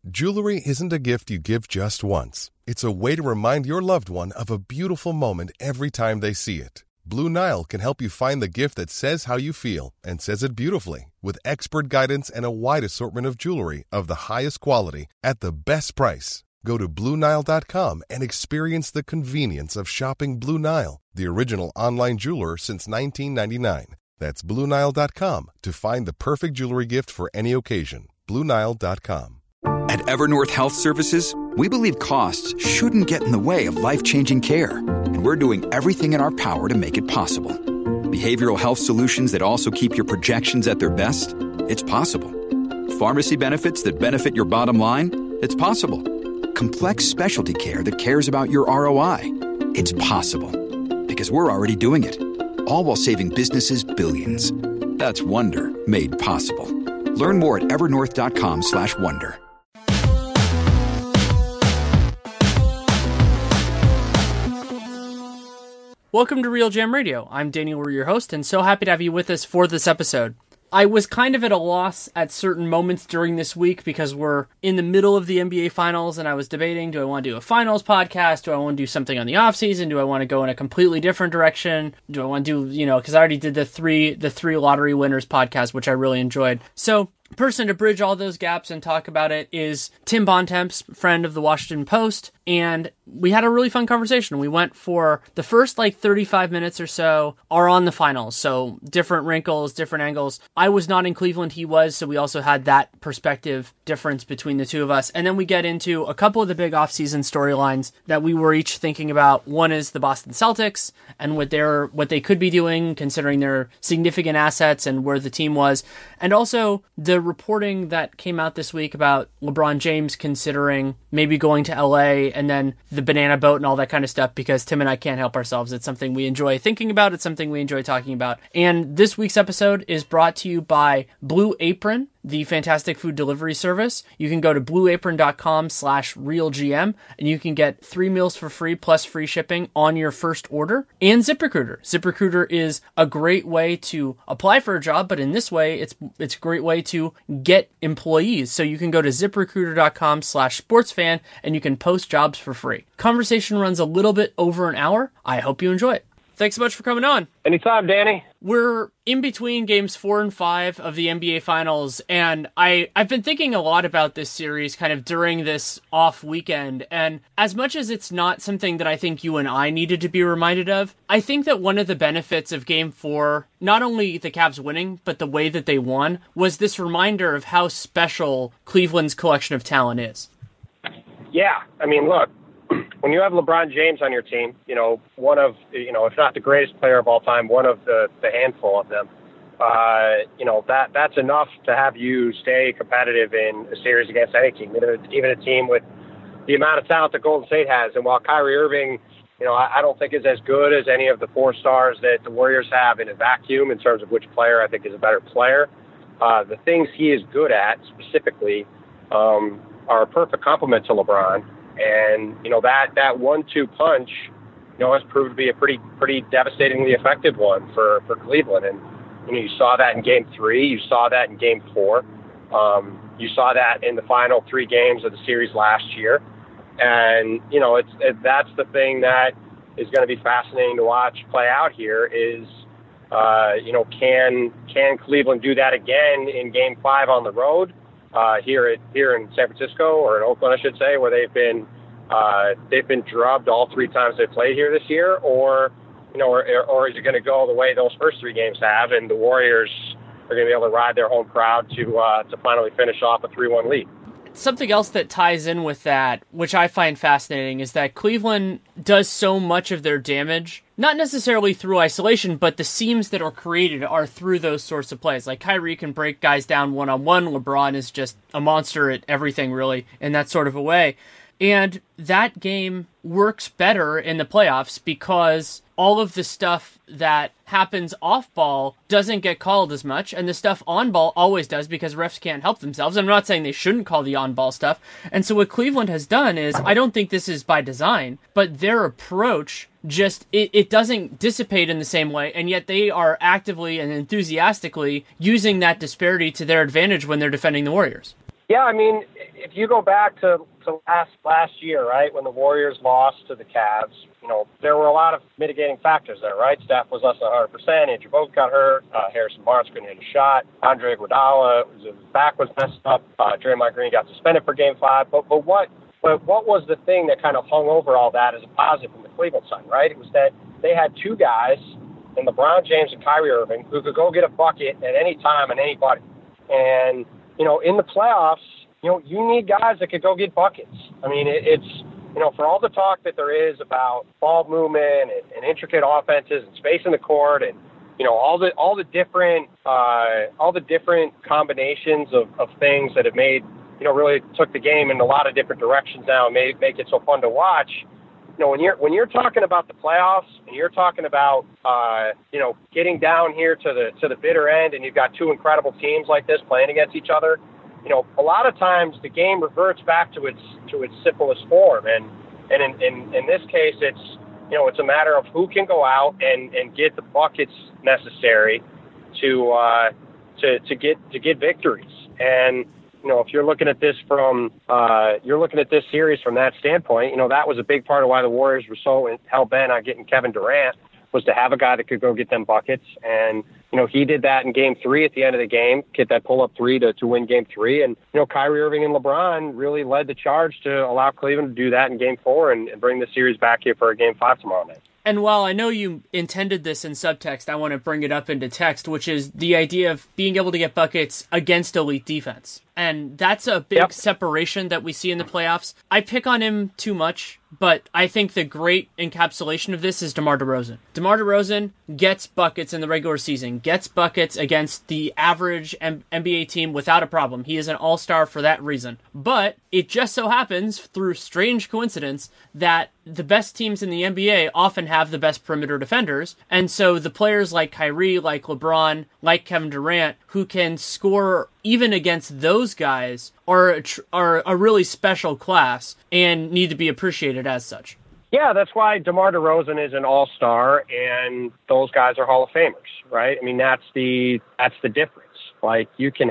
Jewelry isn't a gift you give just once. It's a way to remind your loved one of a beautiful moment every time they see it. Blue Nile can help you find the gift that says how you feel and says it beautifully, with expert guidance and a wide assortment of jewelry of the highest quality at the best price. Go to BlueNile.com and experience the convenience of shopping Blue Nile, the original online jeweler since 1999. That's BlueNile.com to find the perfect jewelry gift for any occasion. BlueNile.com. At Evernorth Health Services, we believe costs shouldn't get in the way of life-changing care, and we're doing everything in our power to make it possible. Behavioral health solutions that also keep your projections at their best? It's possible. Pharmacy benefits that benefit your bottom line? It's possible. Complex specialty care that cares about your ROI? It's possible. Because we're already doing it. All while saving businesses billions. That's Wonder made possible. Learn more at evernorth.com/wonder. Welcome to Real Jam Radio. I'm Daniel, we're your host, and so happy to have you with us for this episode. I was kind of at a loss at certain moments during this week because we're in the middle of the NBA Finals, and I was debating, do I want to do a Finals podcast? Do I want to do something on the offseason? Do I want to go in a completely different direction? Do I want to do, because I already did the three lottery winners podcast, which I really enjoyed. So, person to bridge all those gaps and talk about it is Tim Bontemps, friend of the Washington Post, and we had a really fun conversation. We went for the first 35 minutes or so are on the finals, so different wrinkles, different angles. I was not in Cleveland, he was, so we also had that perspective difference between the two of us. And then we get into a couple of the big offseason storylines that we were each thinking about. One is the Boston Celtics and what they could be doing considering their significant assets and where the team was, and also the reporting that came out this week about LeBron James considering maybe going to LA, and then the banana boat and all that kind of stuff, because Tim and I can't help ourselves. It's something we enjoy thinking about. It's something we enjoy talking about. And this week's episode is brought to you by Blue Apron, the fantastic food delivery service. You can go to blueapron.com/realgm and you can get 3 meals for free plus free shipping on your first order. And ZipRecruiter. ZipRecruiter is a great way to apply for a job, but in this way, it's a great way to get employees. So you can go to ZipRecruiter.com/sportsfan and you can post jobs for free. Conversation runs a little bit over an hour. I hope you enjoy it. Thanks so much for coming on. Anytime, Danny. We're in between games 4 and 5 of the NBA Finals, and I've been thinking a lot about this series kind of during this off weekend, and as much as it's not something that I think you and I needed to be reminded of, I think that one of the benefits of game 4, not only the Cavs winning, but the way that they won, was this reminder of how special Cleveland's collection of talent is. Yeah, I mean, look, when you have LeBron James on your team, one of, if not the greatest player of all time, one of the handful of them, that's enough to have you stay competitive in a series against any team, even a team with the amount of talent that Golden State has. And while Kyrie Irving, I don't think is as good as any of the 4 stars that the Warriors have in a vacuum in terms of which player I think is a better player, the things he is good at specifically are a perfect complement to LeBron. And, that 1-2 punch, has proved to be a pretty devastatingly effective one for Cleveland. And, you saw that in game 3. You saw that in game 4. You saw that in the final 3 games of the series last year. And, that's the thing that is going to be fascinating to watch play out here is, can Cleveland do that again in game 5 on the road? Here in San Francisco, or in Oakland, I should say, where they've been drubbed all 3 times they've played here this year, or is it going to go the way those first 3 games have, and the Warriors are going to be able to ride their home crowd to finally finish off a 3-1 lead? Something else that ties in with that, which I find fascinating, is that Cleveland does so much of their damage, not necessarily through isolation, but the seams that are created are through those sorts of plays. Like Kyrie can break guys down one-on-one. LeBron is just a monster at everything, really, in that sort of a way. And that game works better in the playoffs because all of the stuff that happens off ball doesn't get called as much, and the stuff on ball always does because refs can't help themselves. I'm not saying they shouldn't call the on ball stuff. And so what Cleveland has done is, I don't think this is by design, but their approach just, it doesn't dissipate in the same way, and yet they are actively and enthusiastically using that disparity to their advantage when they're defending the Warriors. Yeah, I mean, if you go back to last year, right, when the Warriors lost to the Cavs, there were a lot of mitigating factors there, right? Steph was less than 100%. Andrew Bogut got hurt. Harrison Barnes couldn't hit a shot. Andre Iguodala, his back was messed up. Draymond Green got suspended for Game 5. But what was the thing that kind of hung over all that as a positive from the Cleveland side, right? It was that they had two guys, in LeBron James and Kyrie Irving, who could go get a bucket at any time and anybody. And in the playoffs, you need guys that could go get buckets. I mean, it's for all the talk that there is about ball movement and intricate offenses and space in the court and all the different combinations of things that have made really took the game in a lot of different directions now and make it so fun to watch. When you're talking about the playoffs and you're talking about getting down here to the bitter end, and you've got two incredible teams like this playing against each other, a lot of times the game reverts back to its simplest form, and in this case it's a matter of who can go out and get the buckets necessary to get victories. And if you're looking at this series from that standpoint, that was a big part of why the Warriors were so hell-bent on getting Kevin Durant, was to have a guy that could go get them buckets. And, he did that in Game 3 at the end of the game, get that pull-up three to win Game 3. And, Kyrie Irving and LeBron really led the charge to allow Cleveland to do that in Game 4 and bring the series back here for a Game 5 tomorrow night. And while I know you intended this in subtext, I want to bring it up into text, which is the idea of being able to get buckets against elite defense. And that's a big separation that we see in the playoffs. I pick on him too much, but I think the great encapsulation of this is DeMar DeRozan. DeMar DeRozan gets buckets in the regular season, gets buckets against the average NBA team without a problem. He is an all-star for that reason. But it just so happens, through strange coincidence, that the best teams in the NBA often have the best perimeter defenders. And so the players like Kyrie, like LeBron, like Kevin Durant, who can score even against those guys, are a really special class and need to be appreciated as such. Yeah, that's why DeMar DeRozan is an all-star and those guys are Hall of Famers, right? I mean, that's the difference. Like, you can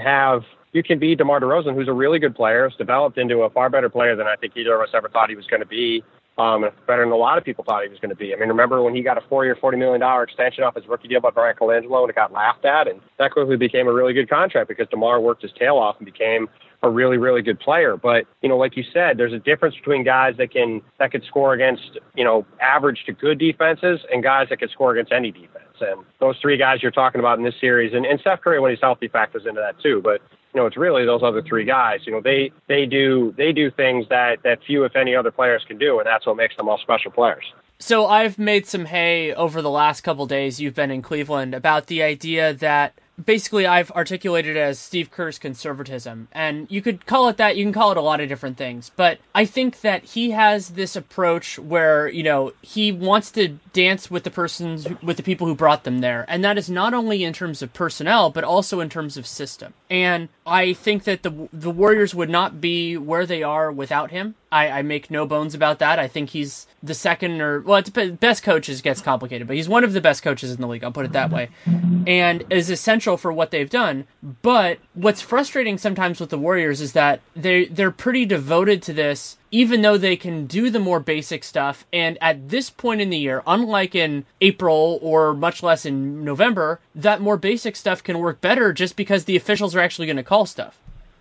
be DeMar DeRozan, who's a really good player, has developed into a far better player than I think either of us ever thought he was going to be. Better than a lot of people thought he was going to be. I mean, remember when he got a 4-year, $40 million extension off his rookie deal by Brian Colangelo, and it got laughed at, and that quickly became a really good contract because DeMar worked his tail off and became a really, really good player. But, like you said, there's a difference between guys that could score against, average to good defenses and guys that could score against any defense. And those three guys you're talking about in this series, and Steph Curry, when he's healthy, factors into that too. But it's really those other three guys. They do things that few, if any, other players can do, and that's what makes them all special players. So I've made some hay over the last couple days you've been in Cleveland about the idea that basically I've articulated it as Steve Kerr's conservatism. And you could call it that, you can call it a lot of different things. But I think that he has this approach where, he wants to dance with the people who brought them there. And that is not only in terms of personnel, but also in terms of system. And I think that the Warriors would not be where they are without him. I make no bones about that. I think he's the second best coaches gets complicated, but he's one of the best coaches in the league. I'll put it that way. And is essential for what they've done. But what's frustrating sometimes with the Warriors is that they're pretty devoted to this, even though they can do the more basic stuff. And at this point in the year, unlike in April or much less in November, that more basic stuff can work better just because the officials are actually going to call stuff.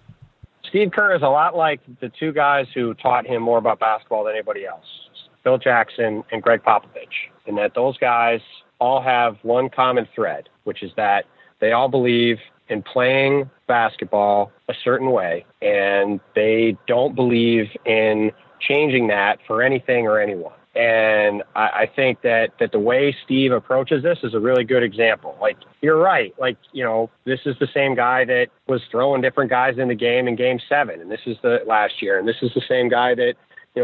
Steve Kerr is a lot like the two guys who taught him more about basketball than anybody else, Phil Jackson and Greg Popovich, in that those guys all have one common thread, which is that they all believe in playing basketball a certain way, and they don't believe in changing that for anything or anyone. And I think that the way Steve approaches this is a really good example. Like, you're right. Like, this is the same guy that was throwing different guys in the game in Game 7, and this is the last year. And this is the same guy that,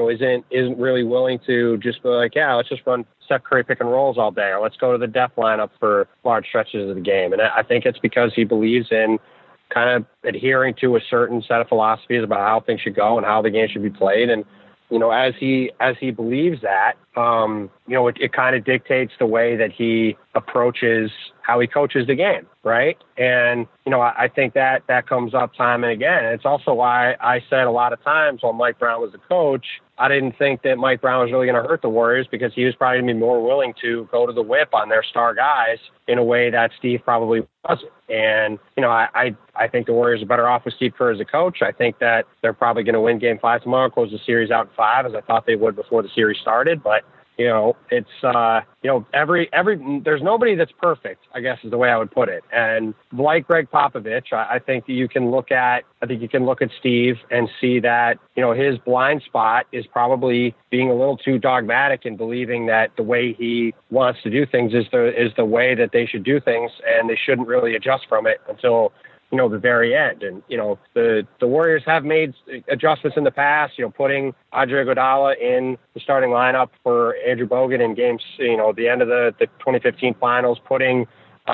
isn't really willing to just be like, yeah, let's just run Steph Curry pick and rolls all day, or let's go to the death lineup for large stretches of the game. And I think it's because he believes in kind of adhering to a certain set of philosophies about how things should go and how the game should be played. And as he believes that, it kind of dictates the way that he approaches how he coaches the game, right? And, I think that comes up time and again. And it's also why I said a lot of times when Mike Brown was the coach, I didn't think that Mike Brown was really going to hurt the Warriors because he was probably going to be more willing to go to the whip on their star guys in a way that Steve probably wasn't. And, I think the Warriors are better off with Steve Kerr as a coach. I think that they're probably going to win Game 5 tomorrow, close the series out in 5, as I thought they would before the series started. But, it's, there's nobody that's perfect, I guess is the way I would put it. And like Greg Popovich, I think that you can look at Steve and see that, his blind spot is probably being a little too dogmatic and believing that the way he wants to do things is the way that they should do things, and they shouldn't really adjust from it until the very end. And, the Warriors have made adjustments in the past, putting Andre Iguodala in the starting lineup for Andrew Bogut in games, the end of the 2015 finals, putting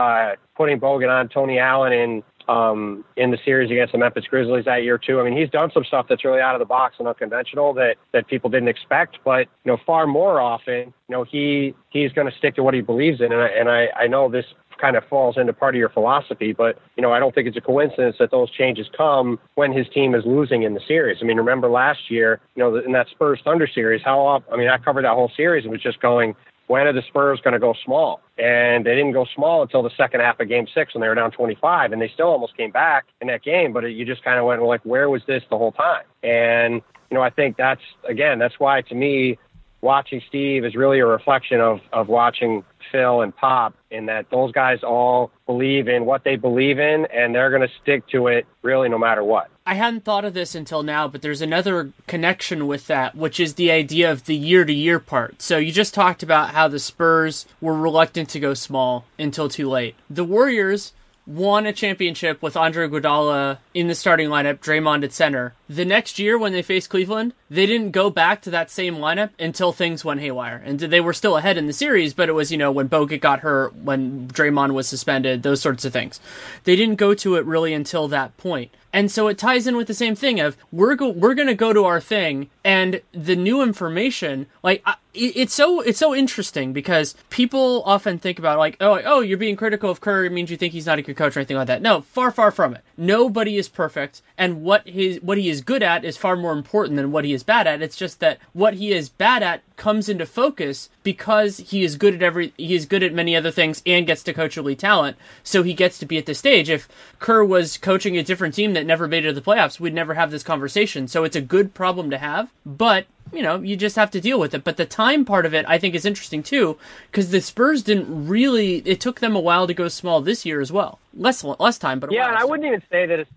Bogut on Tony Allen in the series against the Memphis Grizzlies that year too. I mean, he's done some stuff that's really out of the box and unconventional that people didn't expect, but, far more often, he's going to stick to what he believes in. And I know this kind of falls into part of your philosophy, but, I don't think it's a coincidence that those changes come when his team is losing in the series. I mean, remember last year, in that Spurs Thunder series, I covered that whole series and was just going, when are the Spurs going to go small? And they didn't go small until the second half of Game 6 when they were down 25, and they still almost came back in that game, but you just kind of went like, where was this the whole time? And, I think that's why, to me, watching Steve is really a reflection of watching Phil and Pop, in that those guys all believe in what they believe in, and they're going to stick to it really no matter what. I hadn't thought of this until now, but there's another connection with that, which is the idea of the year-to-year part. So you just talked about how the Spurs were reluctant to go small until too late. The Warriors won a championship with Andre Iguodala in the starting lineup, Draymond at center. The next year when they faced Cleveland, they didn't go back to that same lineup until things went haywire. And they were still ahead in the series, but it was, when Bogut got hurt, when Draymond was suspended, those sorts of things. They didn't go to it really until that point. And so it ties in with the same thing of we're going to go to our thing, and the new information, it's so interesting because people often think about oh, you're being critical of Kerr, it means you think he's not a good coach or anything like that. No, far from it. Nobody is perfect, and what he is good at is far more important than what he is bad at. It's just that what he is bad at comes into focus because he is good at many other things and gets to coach elite talent, so he gets to be at this stage. If Kerr was coaching a different team that never made it to the playoffs, we'd never have this conversation. So it's a good problem to have, but you just have to deal with it. But the time part of it, I think, is interesting too, because the Spurs it took them a while to go small this year as well. Less time, but and I wouldn't even say that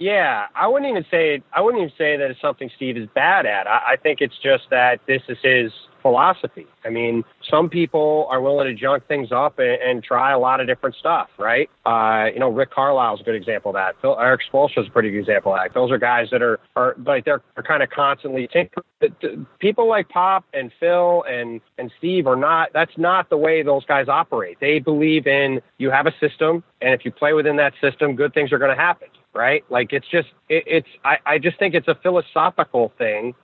I wouldn't even say that it's something Steve is bad at. I think it's just that this is his philosophy. I mean, some people are willing to junk things up and try a lot of different stuff, right? Rick Carlisle's a good example of that. Eric Spoelstra is a pretty good example of that. Those are guys that are they're kind of constantly tinkering. People like Pop and Phil and Steve that's not the way those guys operate. They believe in, you have a system, and if you play within that system, good things are going to happen. Right? I just think it's a philosophical thing.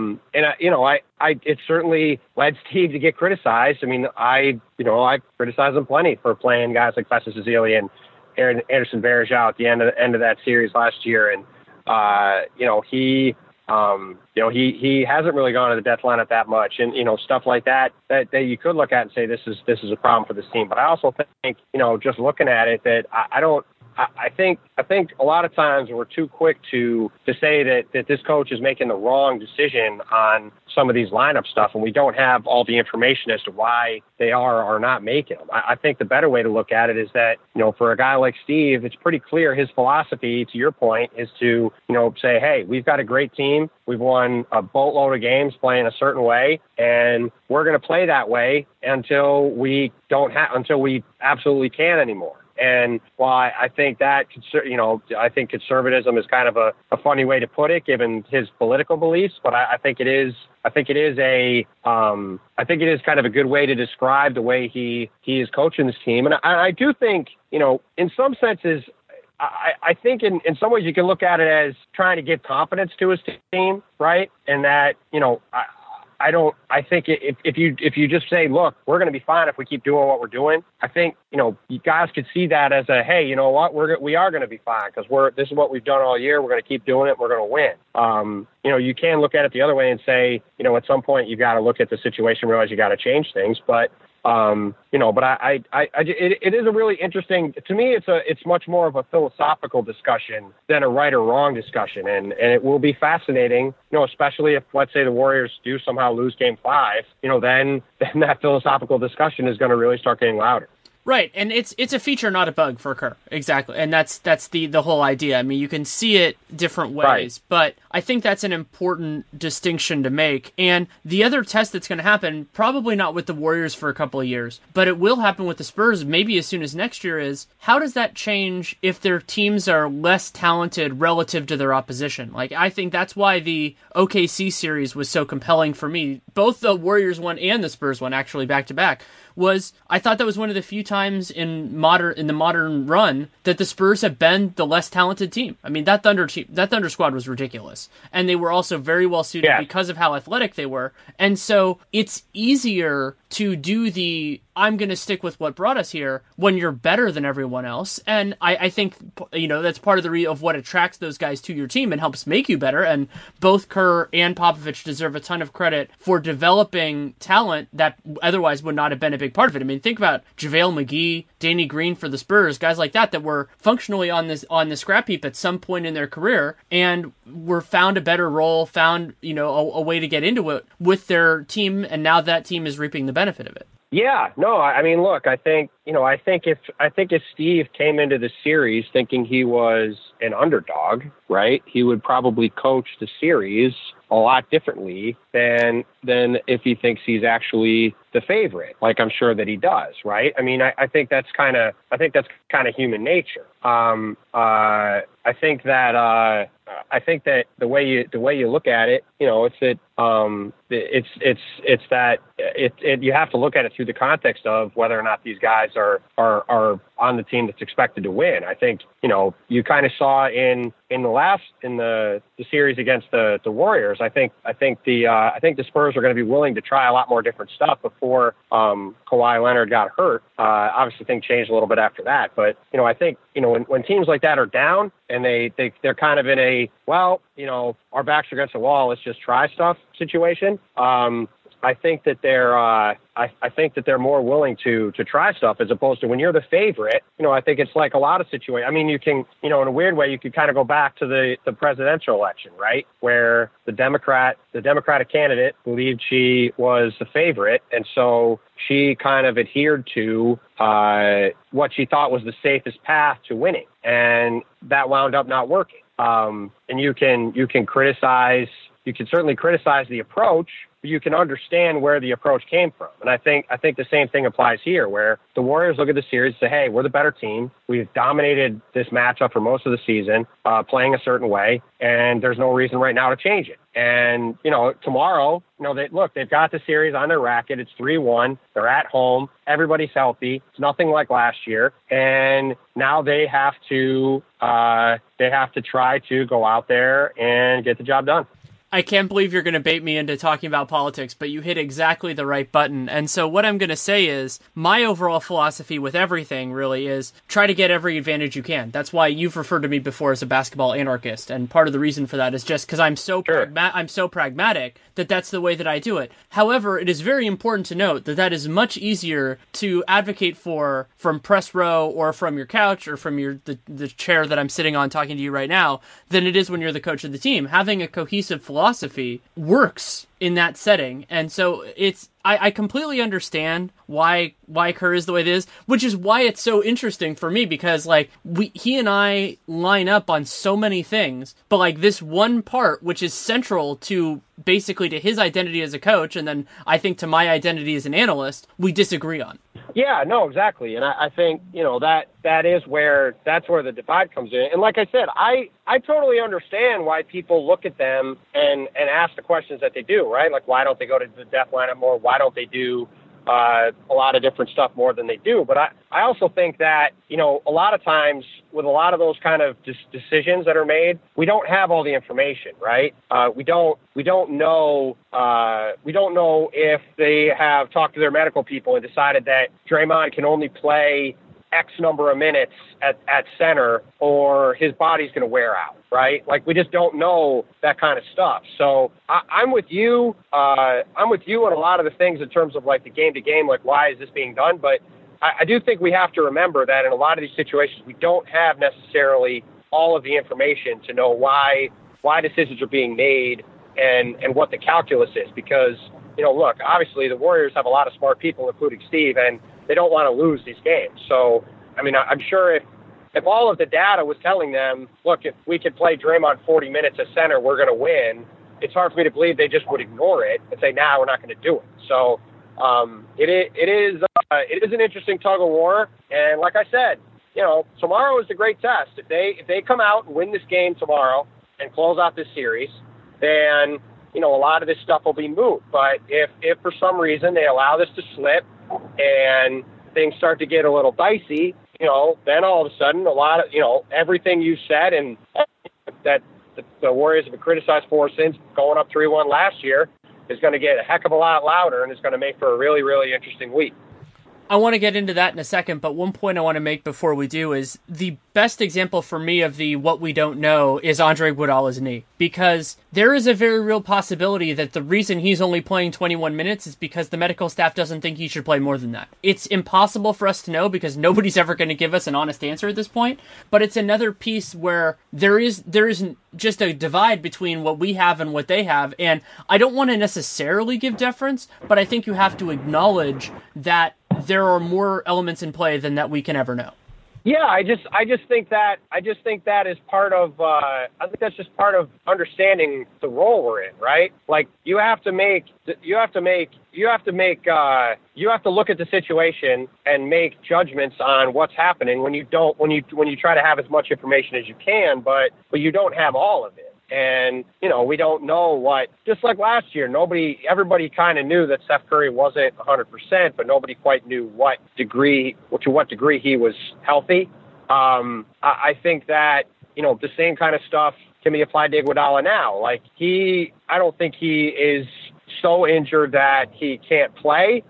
It certainly led Steve to get criticized. I mean, I criticize him plenty for playing guys like Festus Ezeli and Anderson Varejao at the end of that series last year. And, he hasn't really gone to the death lineup that much, and stuff like that you could look at and say this is a problem for this team. But I also think just looking at it, that I think a lot of times we're too quick to say that this coach is making the wrong decision on some of these lineup stuff, and we don't have all the information as to why they are or not making them. I think the better way to look at it is that, for a guy like Steve, it's pretty clear his philosophy, to your point, is to, say, hey, we've got a great team. We've won a boatload of games playing a certain way, and we're going to play that way until we absolutely can't anymore. And while I think that, I think conservatism is kind of a funny way to put it, given his political beliefs, but I think it is kind of a good way to describe the way he is coaching this team. And I do think, in some senses, I think in some ways you can look at it as trying to give confidence to his team, right? And that, I think if you just say, look, we're going to be fine if we keep doing what we're doing, I think, you guys could see that as a, hey, you know what, we are going to be fine because this is what we've done all year. We're going to keep doing it. We're going to win. You can look at it the other way and say, at some point you've got to look at the situation, realize you got to change things. But it is a really interesting, to me, it's much more of a philosophical discussion than a right or wrong discussion. And it will be fascinating, especially if, let's say, the Warriors do somehow lose Game 5, then that philosophical discussion is going to really start getting louder. Right, and it's a feature, not a bug for Kerr. Exactly, and that's the whole idea. I mean, you can see it different ways, right, but I think that's an important distinction to make. And the other test that's going to happen, probably not with the Warriors for a couple of years, but it will happen with the Spurs maybe as soon as next year, is how does that change if their teams are less talented relative to their opposition? Like, I think that's why the OKC series was so compelling for me. Both the Warriors one and the Spurs one, actually, back-to-back. I thought that was one of the few times in the modern run that the Spurs have been the less talented team. I mean, that Thunder squad was ridiculous, and they were also very well suited because of how athletic they were. And so it's easier to do the I'm going to stick with what brought us here when you're better than everyone else. And I think, that's part of of what attracts those guys to your team and helps make you better. And both Kerr and Popovich deserve a ton of credit for developing talent that otherwise would not have been a big part of it. I mean, think about JaVale McGee, Danny Green for the Spurs, guys like that were functionally on the scrap heap at some point in their career and were found a better role, found, a way to get into it with their team. And now that team is reaping the benefit of it. Yeah, no, I mean, look, I think if Steve came into the series thinking he was an underdog, right, he would probably coach the series a lot differently than if he thinks he's actually the favorite, like I'm sure that he does, right? I mean, I think that's kind of human nature. I think that the way you look at it, it's that you have to look at it through the context of whether or not these guys are on the team that's expected to win. I think, you kind of saw in the series against the Warriors. I think the Spurs are going to be willing to try a lot more different stuff before Kawhi Leonard got hurt. Obviously, things changed a little bit after that, but I think when teams like that are down and they're kind of in a our backs are against the wall, let's just try stuff situation. I think that they're more willing to try stuff as opposed to when you're the favorite. I think it's like a lot of situations. I mean, you can, in a weird way, you could kind of go back to the presidential election, right, where the Democratic candidate believed she was the favorite, and so she kind of adhered to what she thought was the safest path to winning, and that wound up not working. And you can certainly criticize the approach, but you can understand where the approach came from. And I think the same thing applies here, where the Warriors look at the series and say, hey, we're the better team. We've dominated this matchup for most of the season, playing a certain way, and there's no reason right now to change it. And, tomorrow, they've got the series on their racket. It's 3-1. They're at home. Everybody's healthy. It's nothing like last year. And now they have to try to go out there and get the job done. I can't believe you're going to bait me into talking about politics, but you hit exactly the right button. And so what I'm going to say is my overall philosophy with everything really is try to get every advantage you can. That's why you've referred to me before as a basketball anarchist. And part of the reason for that is just because I'm so pragmatic that's the way that I do it. However, it is very important to note that is much easier to advocate for from press row or from your couch or from the chair that I'm sitting on talking to you right now than it is when you're the coach of the team. Having a cohesive philosophy works in that setting. And so I completely understand why Kerr is the way it is, which is why it's so interesting for me, because he and I line up on so many things, but this one part, which is central to basically to his identity as a coach, and then I think to my identity as an analyst, we disagree on. Yeah, no, exactly. And I think, that's where the divide comes in. And like I said, I totally understand why people look at them and ask the questions that they do, right? Like, why don't they go to the death lineup more? Why don't they do a lot of different stuff more than they do. But I also think that, a lot of times with a lot of those kind of decisions that are made, we don't have all the information, right? We don't know if they have talked to their medical people and decided that Draymond can only play X number of minutes at center, or his body's going to wear out, right? Like, we just don't know that kind of stuff. So I'm with you. I'm with you on a lot of the things in terms of like the game to game, like why is this being done? But I do think we have to remember that in a lot of these situations, we don't have necessarily all of the information to know why decisions are being made and what the calculus is. Because, look, obviously the Warriors have a lot of smart people, including Steve, and they don't want to lose these games. So, I mean, I'm sure if all of the data was telling them, look, if we could play Draymond 40 minutes at center, we're going to win, it's hard for me to believe they just would ignore it and say, nah, we're not going to do it. So it is an interesting tug of war. And like I said, tomorrow is a great test. If they come out and win this game tomorrow and close out this series, then, a lot of this stuff will be moot. But if for some reason they allow this to slip and things start to get a little dicey, then all of a sudden a lot of, everything you said and that the Warriors have been criticized for since going up 3-1 last year is going to get a heck of a lot louder, and it's going to make for a really, really interesting week. I want to get into that in a second, but one point I want to make before we do is the best example for me of the what we don't know is Andre Iguodala's knee. Because there is a very real possibility that the reason he's only playing 21 minutes is because the medical staff doesn't think he should play more than that. It's impossible for us to know because nobody's ever going to give us an honest answer at this point, but it's another piece where there isn't just a divide between what we have and what they have, and I don't want to necessarily give deference, but I think you have to acknowledge that there are more elements in play than that we can ever know. Yeah, I just think that is part of. I think that's just part of understanding the role we're in, right? Like you have to look at the situation and make judgments on what's happening when you try to have as much information as you can, but you don't have all of it. And, we don't know what, just like last year, everybody kind of knew that Steph Curry wasn't 100%, but nobody quite knew to what degree he was healthy. I think that, the same kind of stuff can be applied to Iguodala now. Like I don't think he is so injured that he can't play.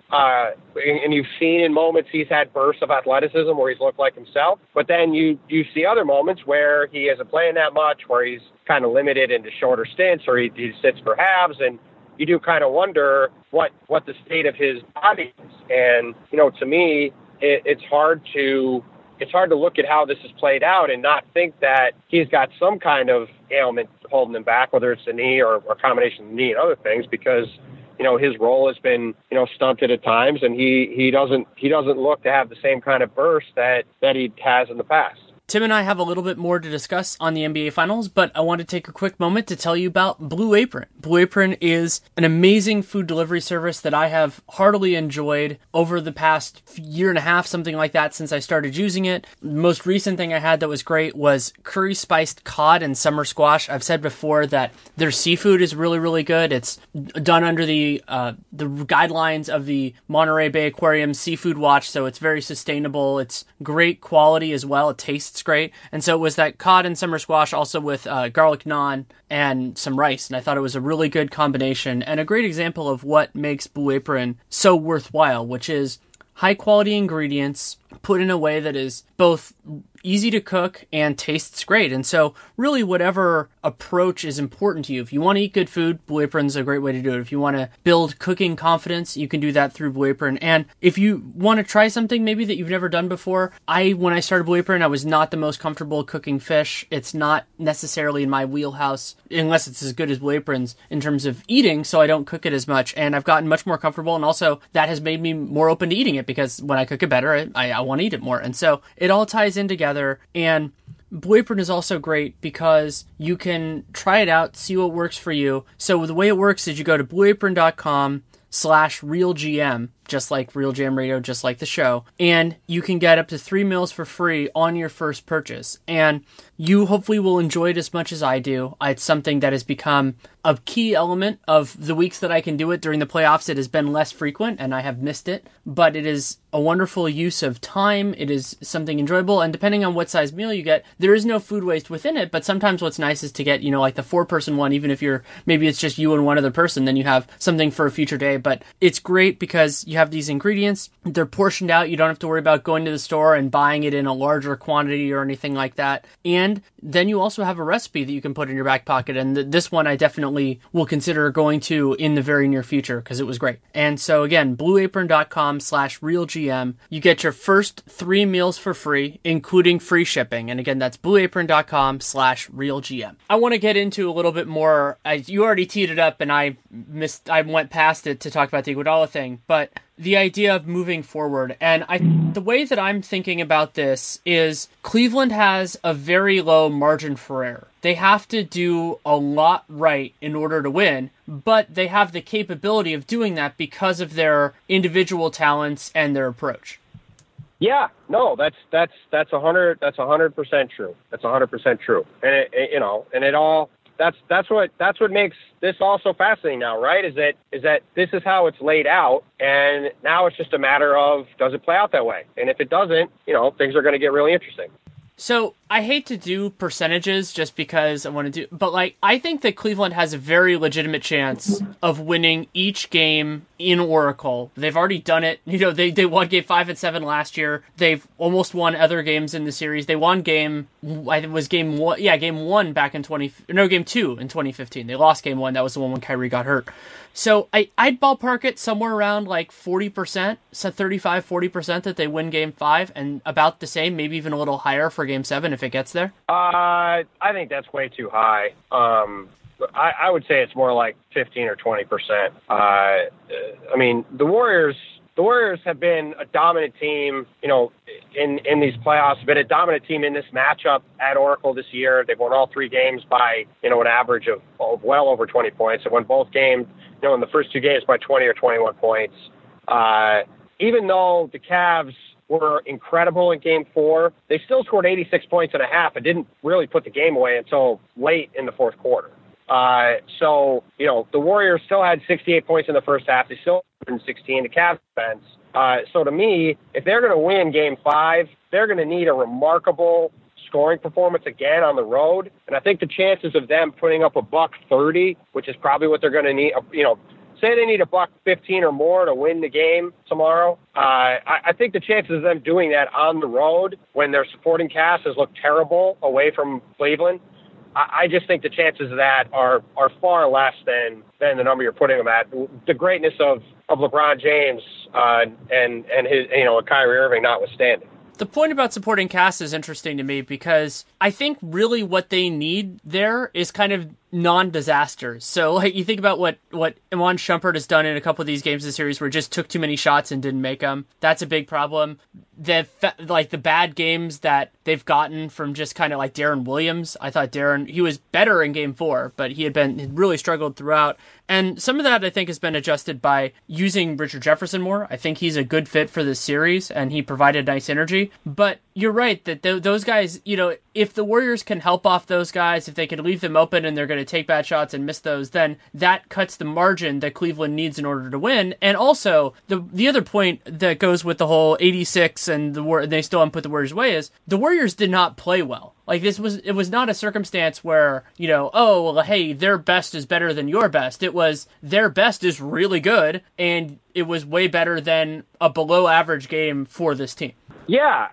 And you've seen in moments he's had bursts of athleticism where he's looked like himself. But then you see other moments where he isn't playing that much, where he's kind of limited into shorter stints, or he sits for halves. And you do kind of wonder what the state of his body is. And, to me, it's hard to look at how this has played out and not think that he's got some kind of ailment holding him back, whether it's the knee or a combination of the knee and other things, because, his role has been, stunted at times, and he doesn't look to have the same kind of burst that he has in the past. Tim and I have a little bit more to discuss on the NBA Finals, but I want to take a quick moment to tell you about Blue Apron. Blue Apron is an amazing food delivery service that I have heartily enjoyed over the past year and a half, something like that, since I started using it. The most recent thing I had that was great was curry spiced cod and summer squash. I've said before that their seafood is really, really good. It's done under the guidelines of the Monterey Bay Aquarium Seafood Watch, so it's very sustainable. It's great quality as well. It tastes great. And so it was that cod and summer squash also with garlic naan and some rice. And I thought it was a really good combination and a great example of what makes Blue Apron so worthwhile, which is high quality ingredients put in a way that is both easy to cook and tastes great. And so really whatever approach is important to you, if you want to eat good food, Blue Apron's a great way to do it. If you want to build cooking confidence, you can do that through Blue Apron. And if you want to try something maybe that you've never done before, when I started Blue Apron, I was not the most comfortable cooking fish. It's not necessarily in my wheelhouse unless it's as good as Blue Apron's in terms of eating, so I don't cook it as much. And I've gotten much more comfortable, and also that has made me more open to eating it because when I cook it better, I want to eat it more. And so it all ties in together. And Blue Apron is also great because you can try it out, see what works for you. So the way it works is you go to blueapron.com/realgm, just like Real Jam Radio, just like the show. And you can get up to 3 meals for free on your first purchase. And you hopefully will enjoy it as much as I do. It's something that has become a key element of the weeks that I can do it. During the playoffs, it has been less frequent and I have missed it, but it is a wonderful use of time. It is something enjoyable, and depending on what size meal you get, there is no food waste within it, but sometimes what's nice is to get, like the 4-person one, even if maybe it's just you and one other person, then you have something for a future day. But it's great because you have these ingredients, they're portioned out, you don't have to worry about going to the store and buying it in a larger quantity or anything like that. And then you also have a recipe that you can put in your back pocket, and this one I definitely will consider going to in the very near future because it was great. And so again, blueapron.com/realgm. You get your first 3 meals for free, including free shipping. And again, that's blueapron.com/realgm. I want to get into a little bit more. You already teed it up and I went past it to talk about the Iguodala thing, but the idea of moving forward. And the way that I'm thinking about this is Cleveland has a very low margin for error. They have to do a lot right in order to win, but they have the capability of doing that because of their individual talents and their approach. Yeah, no, that's 100% true. That's 100% true. And that's what makes this all so fascinating now, right? Is that this is how it's laid out, and now it's just a matter of, does it play out that way? And if it doesn't, things are going to get really interesting. So I hate to do percentages just because I want to do, but I think that Cleveland has a very legitimate chance of winning each game in Oracle. They've already done it. They won game 5 and 7 last year. They've almost won other games in the series. They won game 1 back in game 2 in 2015. They lost game 1. That was the one when Kyrie got hurt. So I'd ballpark it somewhere around 40%, so 35-40% that they win game 5, and about the same, maybe even a little higher for game 7 if it gets there. I think that's way too high. I would say it's more like 15 or 20%. The Warriors have been a dominant team, in these playoffs, have been a dominant team in this matchup at Oracle this year. They've won all 3 games by, an average of well over 20 points. They won both games, in the first 2 games by 20 or 21 points. Even though the Cavs were incredible in game 4, they still scored 86 points and a half and didn't really put the game away until late in the fourth quarter. So the Warriors still had 68 points in the first half. They still had 16. The Cavs defense. So to me, if they're going to win game 5, they're going to need a remarkable scoring performance again on the road. And I think the chances of them putting up a $130, which is probably what they're going to need, say they need a $115 or more to win the game tomorrow. I think the chances of them doing that on the road when their supporting cast has looked terrible away from Cleveland, I just think the chances of that are far less than the number you're putting them at. The greatness of LeBron James and his Kyrie Irving notwithstanding. The point about supporting cast is interesting to me because I think really what they need there is kind of non-disasters. So you think about what Iman Shumpert has done in a couple of these games of the series where it just took too many shots and didn't make them. That's a big problem. The bad games that they've gotten from just kind of like Darren Williams. I thought he was better in game 4, but he had really struggled throughout. And some of that I think has been adjusted by using Richard Jefferson more. I think he's a good fit for this series and he provided nice energy. But you're right that those guys, if the Warriors can help off those guys, if they can leave them open and they're going to take bad shots and miss those, then that cuts the margin that Cleveland needs in order to win. And also, the other point that goes with the whole 86 and they still haven't put the Warriors away is the Warriors did not play well. It was not a circumstance where, hey, their best is better than your best. It was their best is really good, and it was way better than a below average game for this team. Yeah,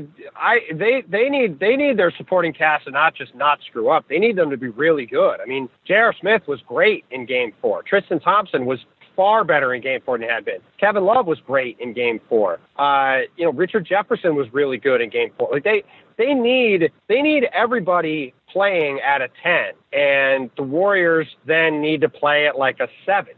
they need their supporting cast to not screw up. They need them to be really good. J.R. Smith was great in game 4. Tristan Thompson was far better in game 4 than he had been. Kevin Love was great in game 4. Richard Jefferson was really good in game 4. They need everybody playing at a 10, and the Warriors then need to play at like a 7.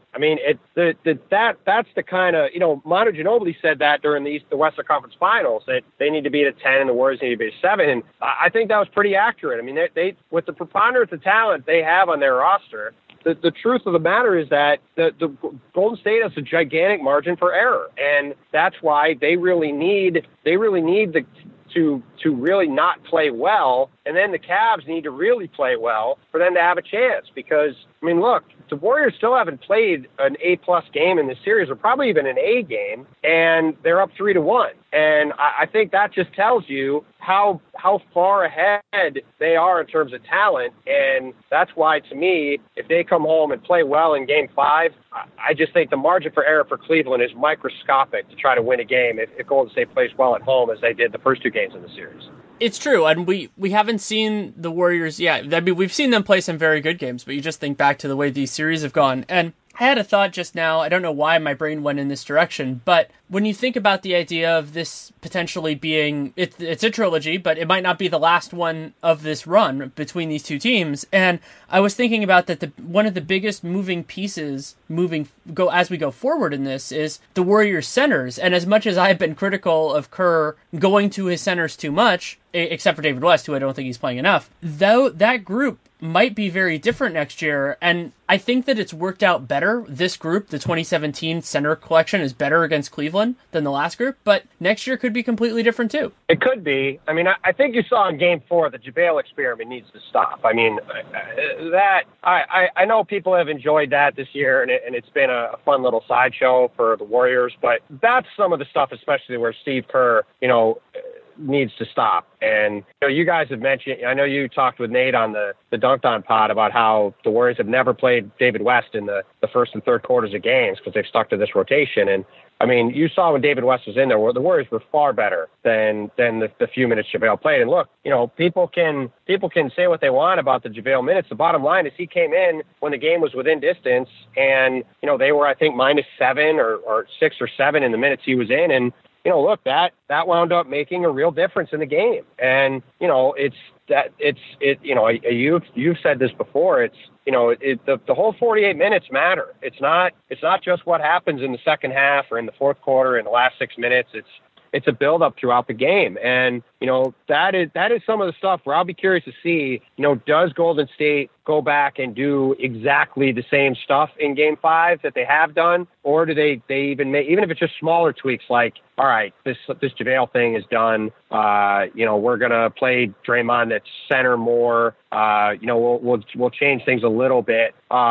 That's the kind of, Manu Ginobili said that during the Western Conference Finals, that they need to be at a 10 and the Warriors need to be at a 7. And I think that was pretty accurate. They with the preponderance of talent they have on their roster, the truth of the matter is that the Golden State has a gigantic margin for error, and that's why they really need to really not play well, and then the Cavs need to really play well for them to have a chance. Because, I mean, look, the Warriors still haven't played an A-plus game in this series, or probably even an A game, and they're up 3-1. And I think that just tells you how far ahead they are in terms of talent. And that's why, to me, if they come home and play well in Game 5, I just think the margin for error for Cleveland is microscopic to try to win a game if Golden State plays well at home as they did the first two games in the series. It's true, and we haven't seen the Warriors. Yeah, I mean, we've seen them play some very good games, but you just think back to the way these series have gone. And I had a thought just now. I don't know why my brain went in this direction, but when you think about the idea of this potentially being, it's a trilogy, but it might not be the last one of this run between these two teams. And I was thinking about that one of the biggest moving pieces as we go forward in this is the Warriors centers. And as much as I've been critical of Kerr going to his centers too much, except for David West, who I don't think he's playing enough, though that group might be very different next year. And I think that it's worked out better. This group, the 2017 center collection, is better against Cleveland than the last group, but next year could be completely different too. It could be. I mean, I think you saw in Game 4 the JaVale experiment needs to stop. I mean, I know people have enjoyed that this year, and it's been a fun little sideshow for the Warriors, but that's some of the stuff, especially where Steve Kerr, needs to stop. And you guys have mentioned, I know you talked with Nate on the Dunked On pod about how the Warriors have never played David West in the first and third quarters of games because they've stuck to this rotation. And I mean, you saw when David West was in there, the Warriors were far better than the few minutes JaVale played. And look, people can say what they want about the JaVale minutes. The bottom line is he came in when the game was within distance, and they were, I think, -7 or 6 or 7 in the minutes he was in. And look, that wound up making a real difference in the game. And, you've said this before. The whole 48 minutes matter. It's not just what happens in the second half or in the fourth quarter in the last 6 minutes. It's a build-up throughout the game. And, that is some of the stuff where I'll be curious to see, does Golden State go back and do exactly the same stuff in Game 5 that they have done? Or do they even if it's just smaller tweaks like, all right, this JaVale thing is done. We're going to play Draymond at center more. We'll change things a little bit.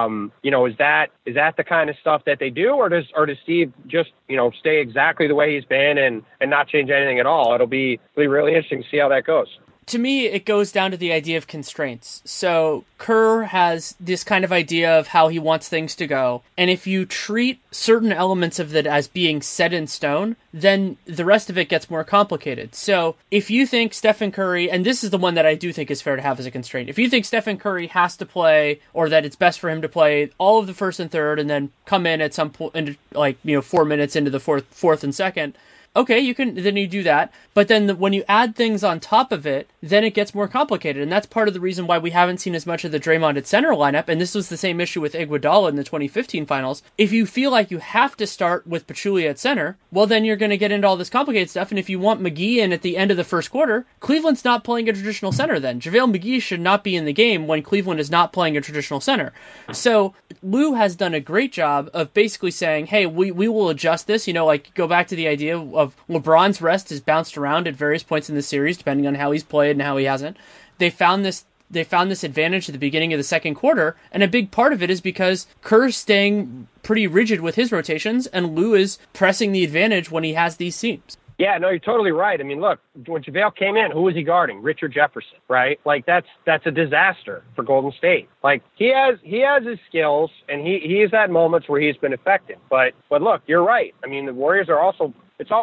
Is that the kind of stuff that they do, or does Steve just, stay exactly the way he's been and not change anything at all? It'll be really interesting to see how that goes. To me, it goes down to the idea of constraints. So Kerr has this kind of idea of how he wants things to go. And if you treat certain elements of it as being set in stone, then the rest of it gets more complicated. So if you think Stephen Curry, and this is the one that I do think is fair to have as a constraint, if you think Stephen Curry has to play, or that it's best for him to play all of the first and third and then come in at some point, 4 minutes into the fourth and second, okay, you do that. But then when you add things on top of it, then it gets more complicated. And that's part of the reason why we haven't seen as much of the Draymond at center lineup. And this was the same issue with Iguodala in the 2015 finals. If you feel like you have to start with Pachulia at center, well, then you're going to get into all this complicated stuff. And if you want McGee in at the end of the first quarter, Cleveland's not playing a traditional center then. JaVale McGee should not be in the game when Cleveland is not playing a traditional center. So Lou has done a great job of basically saying, hey, we will adjust this. Go back to the idea of LeBron's rest has bounced around at various points in the series, depending on how he's played and how he hasn't. They found this advantage at the beginning of the second quarter, and a big part of it is because Kerr's staying pretty rigid with his rotations, and Lou is pressing the advantage when he has these seams. Yeah, no, you're totally right. I mean, look, when JaVale came in, who was he guarding? Richard Jefferson, right? That's a disaster for Golden State. He has his skills, and he's had moments where he's been effective. But look, you're right. I mean, the Warriors are also.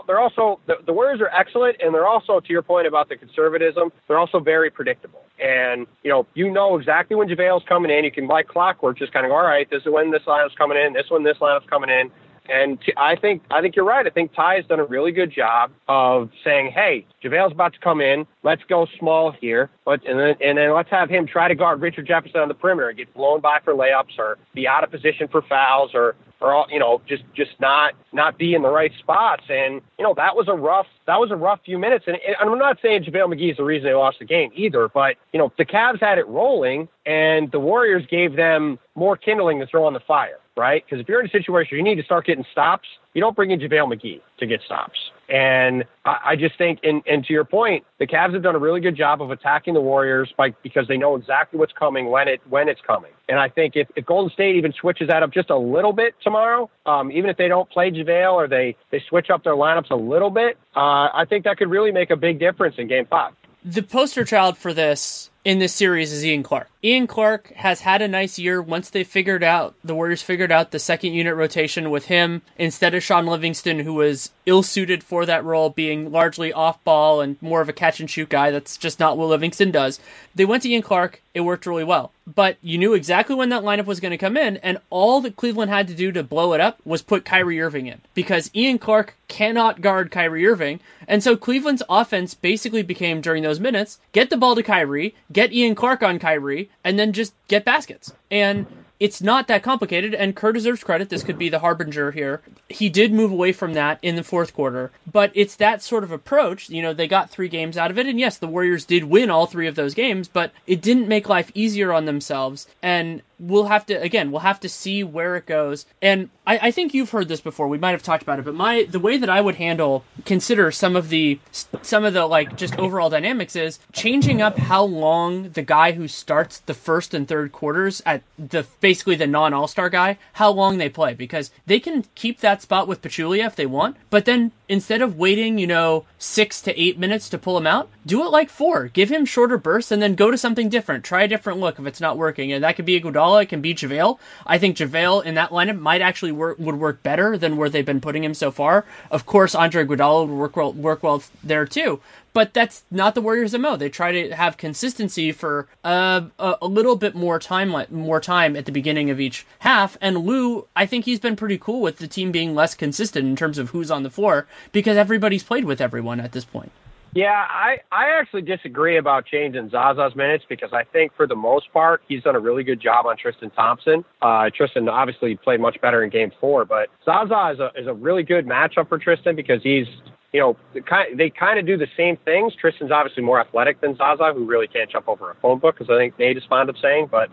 The Warriors are excellent, and they're also, to your point about the conservatism, they're also very predictable. And, exactly when JaVale's coming in. You can, like clockwork, just kind of go, all right, this is when this lineup's coming in, this lineup's coming in. And I think you're right. I think Ty has done a really good job of saying, hey, JaVale's about to come in. Let's go small here. And then let's have him try to guard Richard Jefferson on the perimeter and get blown by for layups or be out of position for fouls or or just not be in the right spots. And that was a rough few minutes. And I'm not saying JaVale McGee is the reason they lost the game either, but the Cavs had it rolling, and the Warriors gave them more kindling to throw on the fire, right? Because if you're in a situation where you need to start getting stops, you don't bring in JaVale McGee to get stops. And I just think, and to your point, the Cavs have done a really good job of attacking the Warriors because they know exactly what's coming when it's coming. And I think if Golden State even switches that up just a little bit tomorrow, even if they don't play JaVale or they switch up their lineups a little bit, I think that could really make a big difference in Game 5. The poster child for this in this series is Ian Clark. Ian Clark has had a nice year once the Warriors figured out the second unit rotation with him instead of Sean Livingston, who was ill-suited for that role, being largely off-ball and more of a catch-and-shoot guy. That's just not what Livingston does. They went to Ian Clark. It worked really well. But you knew exactly when that lineup was going to come in, and all that Cleveland had to do to blow it up was put Kyrie Irving in, because Ian Clark cannot guard Kyrie Irving. And so Cleveland's offense basically became, during those minutes, get the ball to Kyrie, get Ian Clark on Kyrie, and then just get baskets. And it's not that complicated, and Kerr deserves credit. This could be the harbinger here. He did move away from that in the fourth quarter, but it's that sort of approach. They got 3 games out of it, and yes, the Warriors did win all 3 of those games, but it didn't make life easier on themselves, and we'll have to see where it goes. And I think you've heard this before. We might have talked about it, but the way that I would consider some of the like just overall dynamics is changing up how long the guy who starts the first and third quarters at basically the non-all-star guy, how long they play, because they can keep that spot with Pachulia if they want, but then instead of waiting, 6 to 8 minutes to pull him out, do it like 4. Give him shorter bursts and then go to something different. Try a different look if it's not working. And that could be Iguodala, it can be JaVale. I think JaVale in that lineup might actually would work better than where they've been putting him so far. Of course, Andre Iguodala would work well there too. But that's not the Warriors' MO. They try to have consistency for a little bit more time at the beginning of each half. And Lou, I think he's been pretty cool with the team being less consistent in terms of who's on the floor because everybody's played with everyone at this point. Yeah, I actually disagree about changing Zaza's minutes because I think for the most part he's done a really good job on Tristan Thompson. Tristan obviously played much better in Game 4, but Zaza is a really good matchup for Tristan because he's they kind of do the same things. Tristan's obviously more athletic than Zaza, who really can't jump over a phone book, as I think Nate is fond of saying. But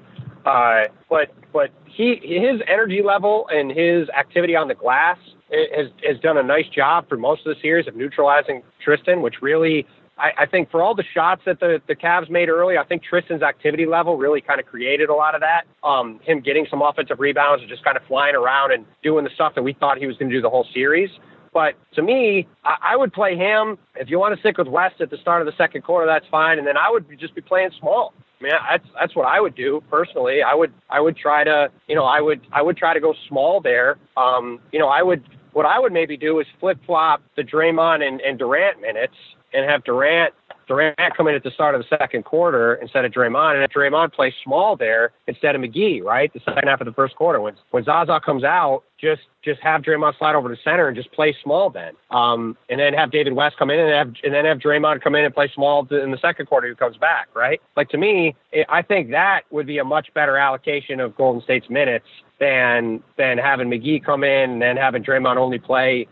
his energy level and his activity on the glass has done a nice job for most of the series of neutralizing Tristan, which really, I think for all the shots that the Cavs made early, I think Tristan's activity level really kind of created a lot of that. Him getting some offensive rebounds and just kind of flying around and doing the stuff that we thought he was going to do the whole series. But to me, I would play him. If you want to stick with West at the start of the second quarter, that's fine. And then I would just be playing small. I mean, that's what I would do personally. I would try to, I would try to go small there. What I would maybe do is flip flop the Draymond and Durant minutes and have Durant come in at the start of the second quarter instead of Draymond, and have Draymond play small there instead of McGee, right? The second half of the first quarter. When Zaza comes out, just have Draymond slide over to center and just play small then. And then have David West come in and then have Draymond come in and play small in the second quarter who comes back, right? Like, to me, I think that would be a much better allocation of Golden State's minutes than having McGee come in and then having Draymond only play,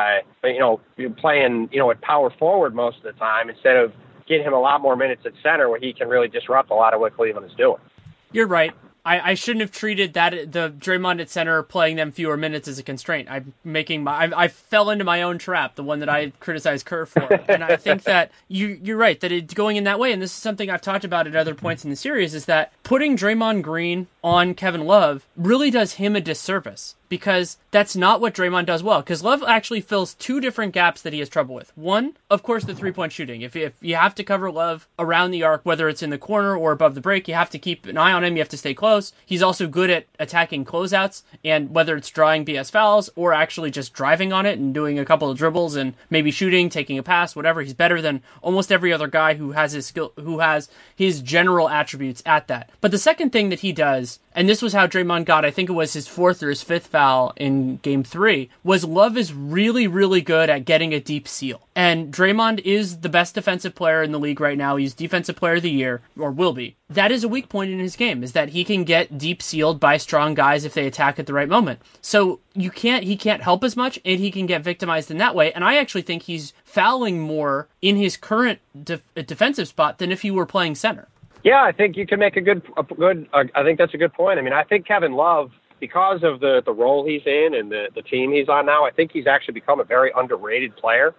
playing, at power forward most of the time instead of getting him a lot more minutes at center where he can really disrupt a lot of what Cleveland is doing. You're right. I shouldn't have treated the Draymond at center playing them fewer minutes as a constraint. I fell into my own trap, the one that I criticized Kerr for. And I think that you're right, that it's going in that way. And this is something I've talked about at other points in the series, is that putting Draymond Green on Kevin Love really does him a disservice, because that's not what Draymond does well. Because Love actually fills 2 different gaps that he has trouble with. One, of course, the 3-point shooting. If you have to cover Love around the arc, whether it's in the corner or above the break, you have to keep an eye on him. You have to stay close. He's also good at attacking closeouts, and whether it's drawing BS fouls or actually just driving on it and doing a couple of dribbles and maybe shooting, taking a pass, whatever, he's better than almost every other guy who has his skill, who has his general attributes at that. But the second thing that he does, and this was how Draymond got, I think it was his 4th or his 5th foul foul in game 3 was Love is really, really good at getting a deep seal. And Draymond is the best defensive player in the league right now. He's defensive player of the year, or will be. That is a weak point in his game, is that he can get deep sealed by strong guys if they attack at the right moment. So he can't help as much, and he can get victimized in that way. And I actually think he's fouling more in his current defensive spot than if he were playing center. Yeah, I think you can make a good. I think that's a good point. I mean, I think Kevin Love, because of the role he's in and the team he's on now, I think he's actually become a very underrated player.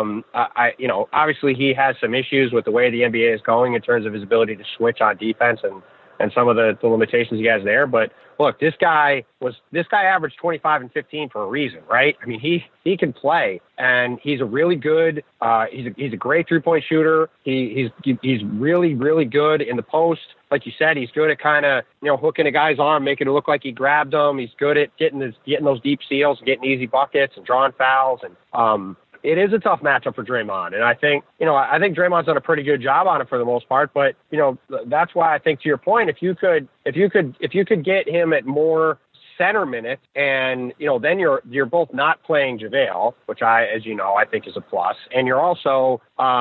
Obviously he has some issues with the way the NBA is going in terms of his ability to switch on defense and some of the limitations he has there. But look, this guy averaged 25 and 15 for a reason, right? I mean, he can play, and he's a really good. He's a great 3-point shooter. He's really, really good in the post. Like you said, he's good at kind of, hooking a guy's arm, making it look like he grabbed him. He's good at getting those deep seals, getting easy buckets and drawing fouls. And it is a tough matchup for Draymond. And I think Draymond's done a pretty good job on it for the most part. But, that's why I think, to your point, if you could get him at more center minutes, and then you're both not playing JaVale, which I think is a plus, and you also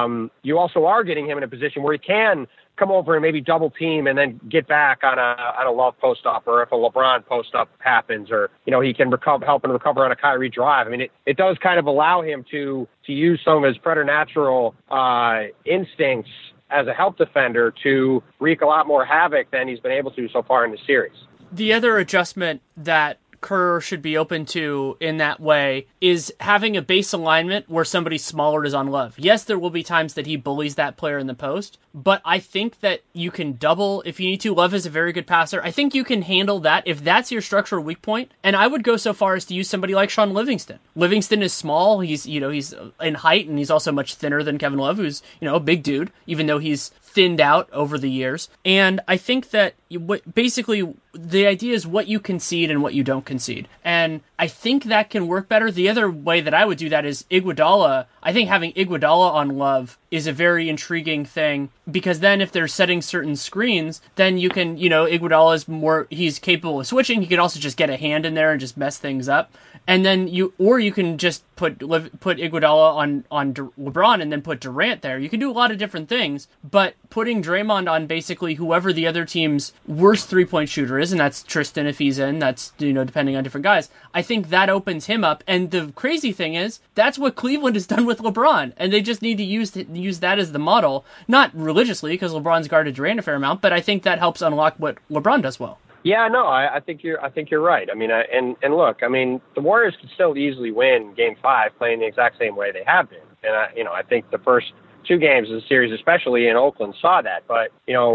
are getting him in a position where he can come over and maybe double team and then get back on a Love post up, or if a LeBron post up happens, or he can help and recover on a Kyrie drive. I mean, it does kind of allow him to use some of his preternatural instincts as a help defender to wreak a lot more havoc than he's been able to so far in the series. The other adjustment that Kerr should be open to in that way is having a base alignment where somebody smaller is on Love. Yes, there will be times that he bullies that player in the post, but I think that you can double if you need to. Love is a very good passer. I think you can handle that if that's your structural weak point. And I would go so far as to use somebody like Sean Livingston. Livingston is small. He's in height, and he's also much thinner than Kevin Love, who's, a big dude, even though he's thinned out over the years. And I think that basically the idea is what you concede and what you don't concede. And I think that can work better. The other way that I would do that is Iguodala. I think having Iguodala on Love is a very intriguing thing, because then if they're setting certain screens, then you can, Iguodala he's capable of switching. He can also just get a hand in there and just mess things up. And then you can just put Iguodala on LeBron and then put Durant there. You can do a lot of different things, but putting Draymond on basically whoever the other team's worst 3-point shooter is, and that's Tristan if he's in, that's, depending on different guys, I think that opens him up. And the crazy thing is, that's what Cleveland has done with LeBron, and they just need to use that as the model, not religiously, because LeBron's guarded Durant a fair amount, but I think that helps unlock what LeBron does well. Yeah, no, I think you're right. I mean, and look, I mean, the Warriors could still easily win Game 5 playing the exact same way they have been. And I think the first 2 games of the series, especially in Oakland, saw that. But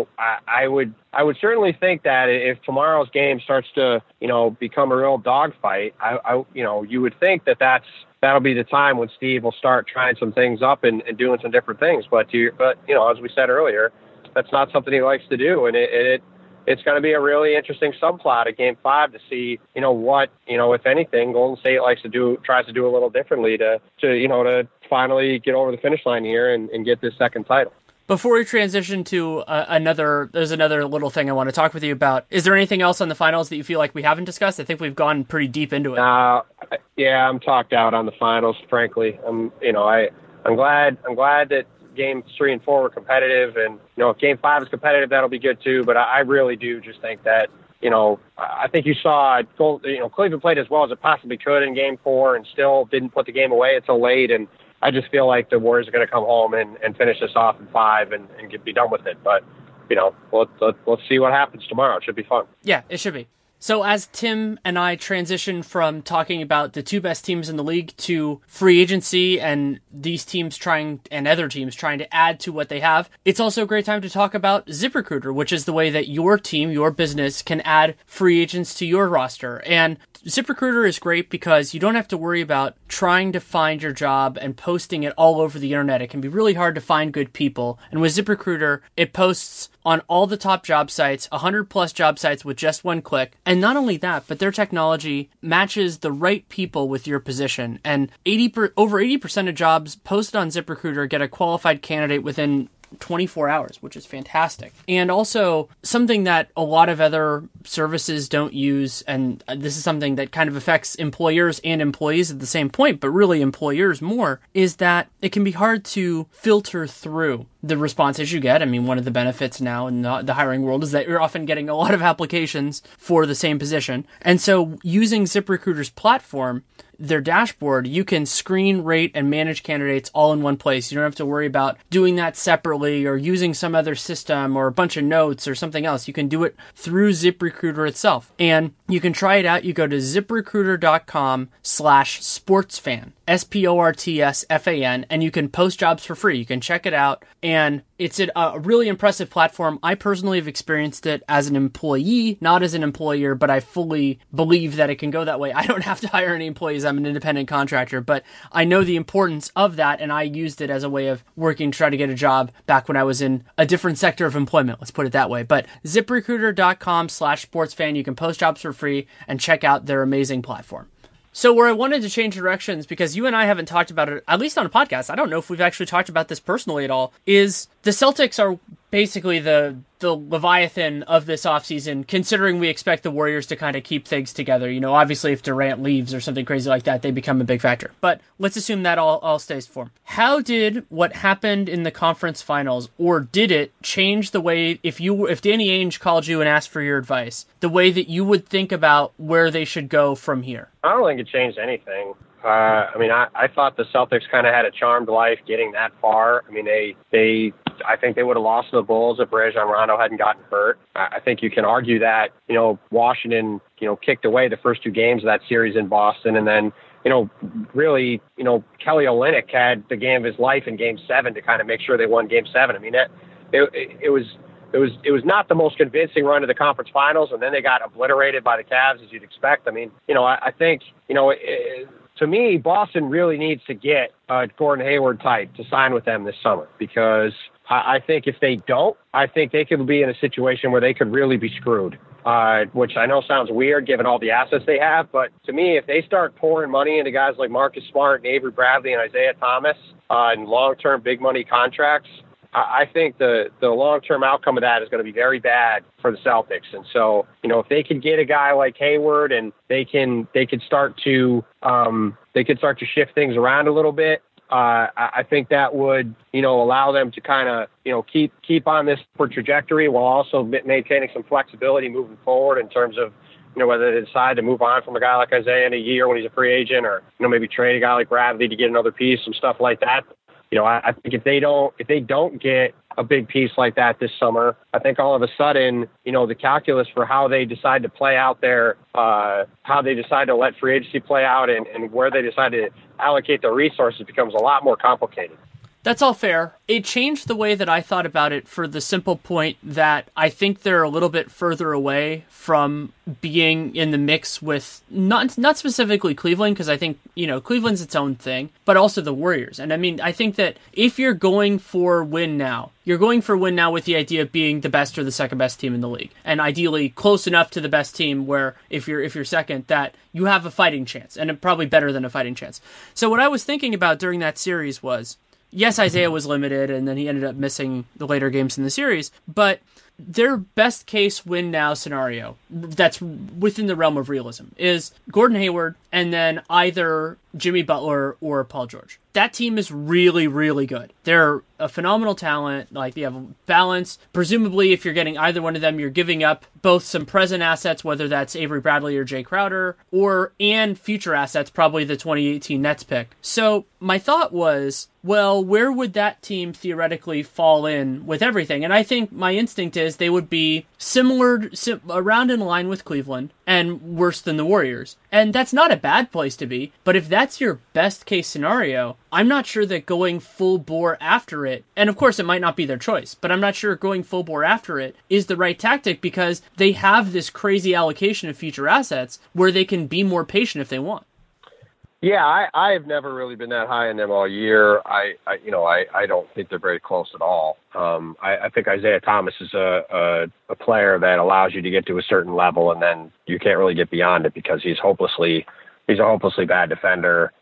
I would certainly think that if tomorrow's game starts to become a real dogfight, you would think that'll be the time when Steve will start trying some things up and doing some different things. But as we said earlier, that's not something he likes to do, and it's going to be a really interesting subplot at Game 5 to see, what, if anything, Golden State tries to do a little differently to finally get over the finish line here and get this second title. Before we transition to there's another little thing I want to talk with you about. Is there anything else on the finals that you feel like we haven't discussed? I think we've gone pretty deep into it. Yeah, I'm talked out on the finals, frankly. I'm glad that Games 3 and 4 were competitive, and if Game 5 is competitive, that'll be good too. But I really do just think that I think you saw Cleveland played as well as it possibly could in Game 4 and still didn't put the game away until late. And I just feel like the Warriors are going to come home and finish this off in 5 and be done with it. But let's see what happens tomorrow. It should be fun. Yeah, it should be. So as Tim and I transition from talking about the 2 best teams in the league to free agency and these teams and other teams trying to add to what they have, it's also a great time to talk about ZipRecruiter, which is the way that your team, your business, can add free agents to your roster. And ZipRecruiter is great because you don't have to worry about trying to find your job and posting it all over the internet. It can be really hard to find good people. And with ZipRecruiter, it posts on all the top job sites, 100+ job sites with just one click. And not only that, but their technology matches the right people with your position. And over 80% of jobs posted on ZipRecruiter get a qualified candidate within 24 hours, which is fantastic. And also something that a lot of other services don't use, and this is something that kind of affects employers and employees at the same point, but really employers more, is that it can be hard to filter through the responses you get. I mean, one of the benefits now in the hiring world is that you're often getting a lot of applications for the same position. And so using ZipRecruiter's platform, their dashboard, you can screen, rate, and manage candidates all in one place. You don't have to worry about doing that separately or using some other system or a bunch of notes or something else. You can do it through ZipRecruiter itself. And you can try it out. You go to ziprecruiter.com/sportsfan, SPORTSFAN, and you can post jobs for free. You can check it out. And it's a really impressive platform. I personally have experienced it as an employee, not as an employer, but I fully believe that it can go that way. I don't have to hire any employees. I'm an independent contractor, but I know the importance of that, and I used it as a way of working to try to get a job back when I was in a different sector of employment. Let's put it that way. But ziprecruiter.com/sportsfan, you can post jobs for free and check out their amazing platform. So where I wanted to change directions, because you and I haven't talked about it, at least on a podcast, I don't know if we've actually talked about this personally at all, is the Celtics are basically the Leviathan of this offseason, considering we expect the Warriors to kind of keep things together. You know, obviously if Durant leaves or something crazy like that, they become a big factor. But let's assume that all stays form. How did what happened in the conference finals, or did it change the way, if Danny Ainge called you and asked for your advice, the way that you would think about where they should go from here? I don't think it changed anything. I thought the Celtics kind of had a charmed life getting that far. I mean, I think they would have lost to the Bulls if Rajon Rondo hadn't gotten hurt. I think you can argue that, Washington, kicked away the first two games of that series in Boston. And then, really, Kelly Olynyk had the game of his life in Game 7 to kind of make sure they won Game 7. I mean, it was not the most convincing run to the conference finals, and then they got obliterated by the Cavs, as you'd expect. I mean, I think, to me, Boston really needs to get a Gordon Hayward type to sign with them this summer, because I think if they don't, I think they could be in a situation where they could really be screwed, which I know sounds weird given all the assets they have. But to me, if they start pouring money into guys like Marcus Smart and Avery Bradley and Isaiah Thomas and long-term big money contracts, I think the long-term outcome of that is going to be very bad for the Celtics. And so, if they can get a guy like Hayward and they could start to shift things around a little bit, I think that would, allow them to kind of, keep on this trajectory while also maintaining some flexibility moving forward in terms of, whether they decide to move on from a guy like Isaiah in a year when he's a free agent, or, maybe trade a guy like Bradley to get another piece, some stuff like that. I think if they don't get a big piece like that this summer, I think all of a sudden, the calculus for how they decide to play out how they decide to let free agency play out and where they decide to allocate the resources becomes a lot more complicated. That's all fair. It changed the way that I thought about it for the simple point that I think they're a little bit further away from being in the mix with not specifically Cleveland, because I think, Cleveland's its own thing, but also the Warriors. And I mean, I think that if you're going for win now, you're going for win now with the idea of being the best or the second best team in the league, and ideally close enough to the best team where if you're second, that you have a fighting chance, and probably better than a fighting chance. So what I was thinking about during that series was, yes, Isaiah was limited, and then he ended up missing the later games in the series, but their best case win now scenario that's within the realm of realism is Gordon Hayward and then either Jimmy Butler or Paul George. That team is really, really good. They're a phenomenal talent. Like, they have a balance. Presumably, if you're getting either one of them, you're giving up both some present assets, whether that's Avery Bradley or Jay Crowder, and future assets, probably the 2018 Nets pick. So my thought was, well, where would that team theoretically fall in with everything? And I think my instinct is they would be around in line with Cleveland and worse than the Warriors. And that's not a bad place to be, but if that's your best case scenario, I'm not sure that going full bore after it, and of course it might not be their choice, but I'm not sure going full bore after it is the right tactic, because they have this crazy allocation of future assets where they can be more patient if they want. Yeah, I've never really been that high on them all year. I don't think they're very close at all. I think Isaiah Thomas is a player that allows you to get to a certain level, and then you can't really get beyond it because he's hopelessly, he's a hopelessly bad defender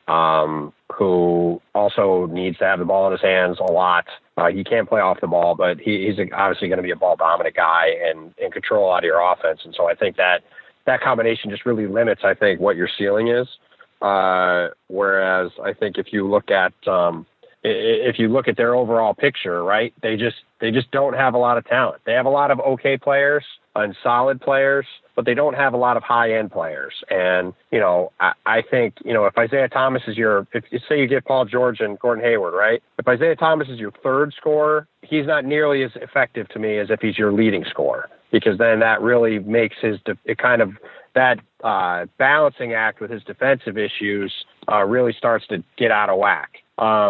who also needs to have the ball in his hands a lot. He can't play off the ball, but he's obviously going to be a ball-dominant guy and control a lot of your offense. And so I think that combination just really limits, I think, what your ceiling is. Whereas I think if you look at their overall picture, right, they just don't have a lot of talent. They have a lot of okay players and solid players, but they don't have a lot of high-end players. And, I think, if Isaiah Thomas is if say you get Paul George and Gordon Hayward, right? If Isaiah Thomas is your third scorer, he's not nearly as effective to me as if he's your leading scorer, because then that really makes that balancing act with his defensive issues really starts to get out of whack.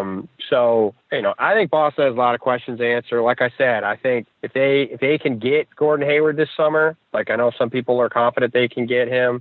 So, I think Boston has a lot of questions to answer. Like I said, I think if they can get Gordon Hayward this summer, like I know some people are confident they can get him,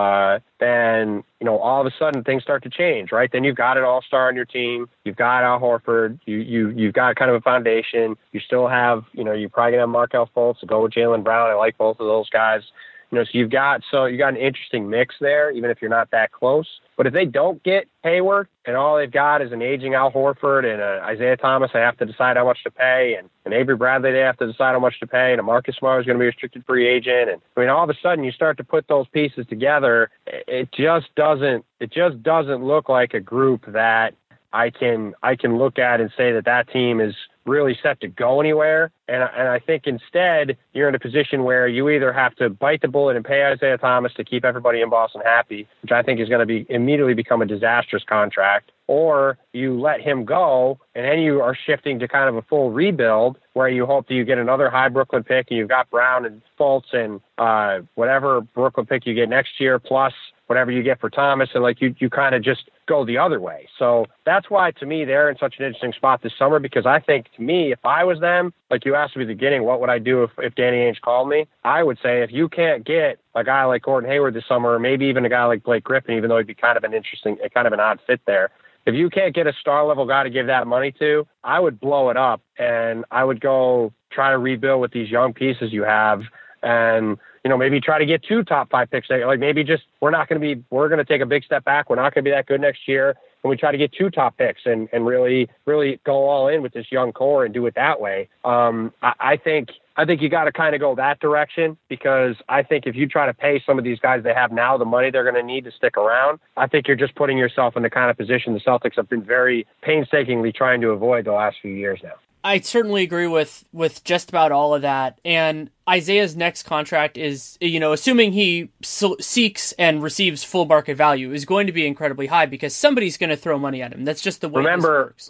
then, all of a sudden things start to change, right? Then you've got an all-star on your team. You've got Al Horford. You've got kind of a foundation. You still have, you're probably going to have Markelle Fultz to go with Jaylen Brown. I like both of those guys. So you got an interesting mix there, even if you're not that close. But if they don't get Hayward and all they've got is an aging Al Horford and Isaiah Thomas, they have to decide how much to pay, and Avery Bradley, they have to decide how much to pay, and Marcus Smart is going to be a restricted free agent. And all of a sudden you start to put those pieces together. It just doesn't look like a group that I can look at and say that team is really set to go anywhere. And I think instead you're in a position where you either have to bite the bullet and pay Isaiah Thomas to keep everybody in Boston happy, which I think is going to immediately become a disastrous contract, or you let him go and then you are shifting to kind of a full rebuild where you hope that you get another high Brooklyn pick and you've got Brown and Fultz and whatever Brooklyn pick you get next year plus whatever you get for Thomas, and you kind of just go the other way. So that's why, to me, they're in such an interesting spot this summer, because I think, to me, if I was them, like you asked me at the beginning, what would I do if Danny Ainge called me? I would say if you can't get a guy like Gordon Hayward this summer, or maybe even a guy like Blake Griffin, even though he'd be kind of an odd fit there, if you can't get a star-level guy to give that money to, I would blow it up, and I would go try to rebuild with these young pieces you have, and maybe try to get 2 top 5 picks. Like maybe just we're going to take a big step back. We're not going to be that good next year. And we try to get 2 top picks and really, really go all in with this young core and do it that way. I think you got to kind of go that direction, because I think if you try to pay some of these guys they have now the money they're going to need to stick around, I think you're just putting yourself in the kind of position the Celtics have been very painstakingly trying to avoid the last few years now. I certainly agree with just about all of that. And Isaiah's next contract is, assuming he seeks and receives full market value, is going to be incredibly high, because somebody's going to throw money at him. That's just the way this works.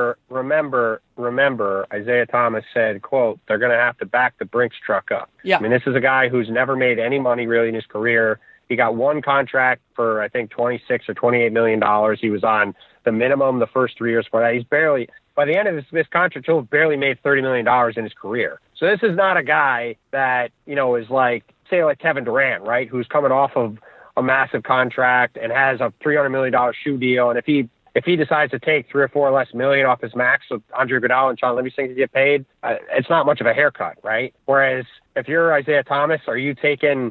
Remember, Isaiah Thomas said, quote, they're going to have to back the Brinks truck up. Yeah. I mean, this is a guy who's never made any money really in his career. He got one contract for, I think, $26 or $28 million. He was on the minimum the first 3 years for that. He's barely... By the end of this contract, he'll have barely made $30 million in his career. So this is not a guy that, is like Kevin Durant, right, who's coming off of a massive contract and has a $300 million shoe deal. And if he decides to take 3 or 4 less million off his max, so Andre Iguodala and Sean Livingston can get paid, it's not much of a haircut, right? Whereas if you're Isaiah Thomas, are you taking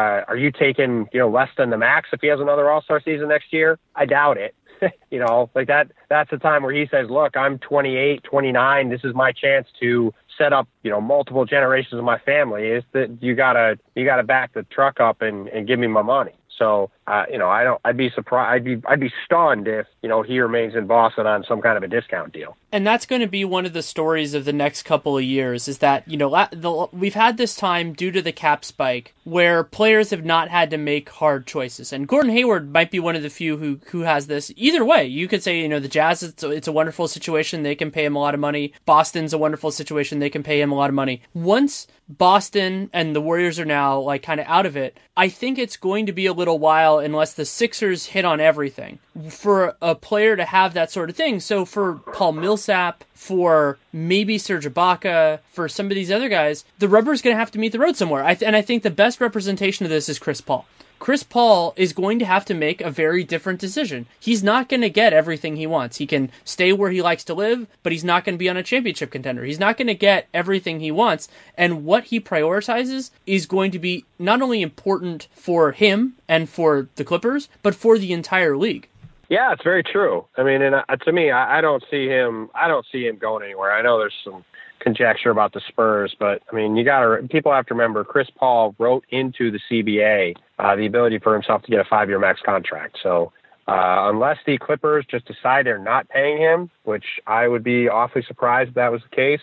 less than the max if he has another All-Star season next year? I doubt it. That's the time where he says, look, I'm 28, 29. This is my chance to set up, multiple generations of my family. Is that you gotta back the truck up and give me my money. So, I'd be surprised. I'd be stunned if, he remains in Boston on some kind of a discount deal. And that's going to be one of the stories of the next couple of years, is that, we've had this time due to the cap spike where players have not had to make hard choices. And Gordon Hayward might be one of the few who has this. Either way, you could say, the Jazz, it's a wonderful situation. They can pay him a lot of money. Boston's a wonderful situation. They can pay him a lot of money. Once Boston and the Warriors are now kind of out of it, I think it's going to be a little while unless the Sixers hit on everything for a player to have that sort of thing. So for Paul Millsap, for maybe Serge Ibaka, for some of these other guys, the rubber's going to have to meet the road somewhere. And I think the best representation of this is Chris Paul. Chris Paul is going to have to make a very different decision. He's not going to get everything he wants. He can stay where he likes to live, but he's not going to be on a championship contender. He's not going to get everything he wants. And what he prioritizes is going to be not only important for him and for the Clippers, but for the entire league. Yeah, it's very true. I mean, and to me, I don't see him going anywhere. I know there's some conjecture about the Spurs, but I mean, people have to remember Chris Paul wrote into the CBA the ability for himself to get a 5-year max contract. So unless the Clippers just decide they're not paying him, which I would be awfully surprised if that was the case,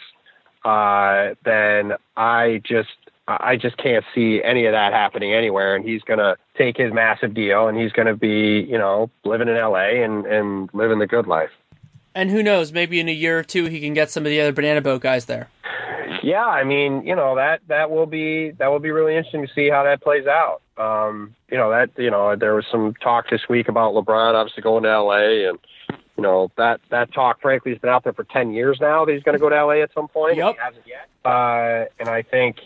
then I just can't see any of that happening anywhere. And he's going to take his massive deal and he's going to be, living in LA and living the good life. And who knows, maybe in a year or two, he can get some of the other Banana Boat guys there. Yeah. I mean, that will be really interesting to see how that plays out. There was some talk this week about LeBron obviously going to LA, and that talk, frankly, has been out there for 10 years now that he's going to go to LA at some point. Yep. He hasn't yet. And I think,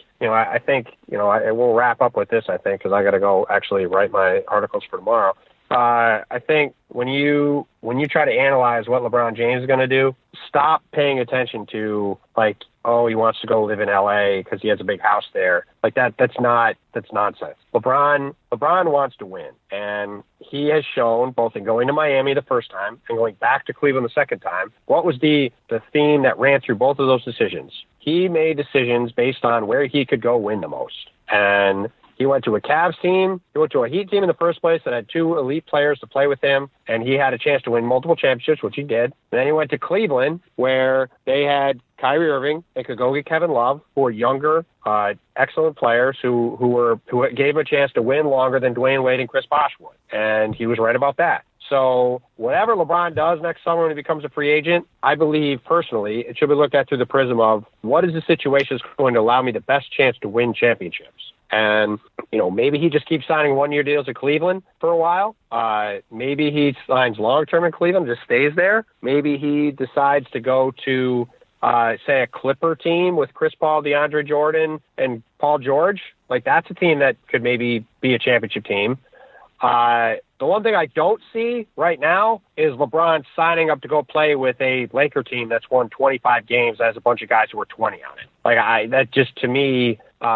we'll wrap up with this, I think, because I got to go actually write my articles for tomorrow. I think when you try to analyze what LeBron James is going to do, stop paying attention to he wants to go live in LA because he has a big house there. That's nonsense. LeBron wants to win, and he has shown both in going to Miami the first time and going back to Cleveland the second time. What was the theme that ran through both of those decisions? He made decisions based on where he could go win the most. And he went to a Cavs team. He went to a Heat team in the first place that had 2 elite players to play with him, and he had a chance to win multiple championships, which he did. And then he went to Cleveland, where they had Kyrie Irving. They could go get Kevin Love, who were younger, excellent players who gave him a chance to win longer than Dwayne Wade and Chris Bosh would. And he was right about that. So whatever LeBron does next summer when he becomes a free agent, I believe personally it should be looked at through the prism of what is the situation that's going to allow me the best chance to win championships. And, maybe he just keeps signing 1-year deals at Cleveland for a while. Maybe he signs long-term in Cleveland, just stays there. Maybe he decides to go to, say, a Clipper team with Chris Paul, DeAndre Jordan, and Paul George. That's a team that could maybe be a championship team. The one thing I don't see right now is LeBron signing up to go play with a Laker team that's won 25 games, that has a bunch of guys who are 20 on it. That just, to me,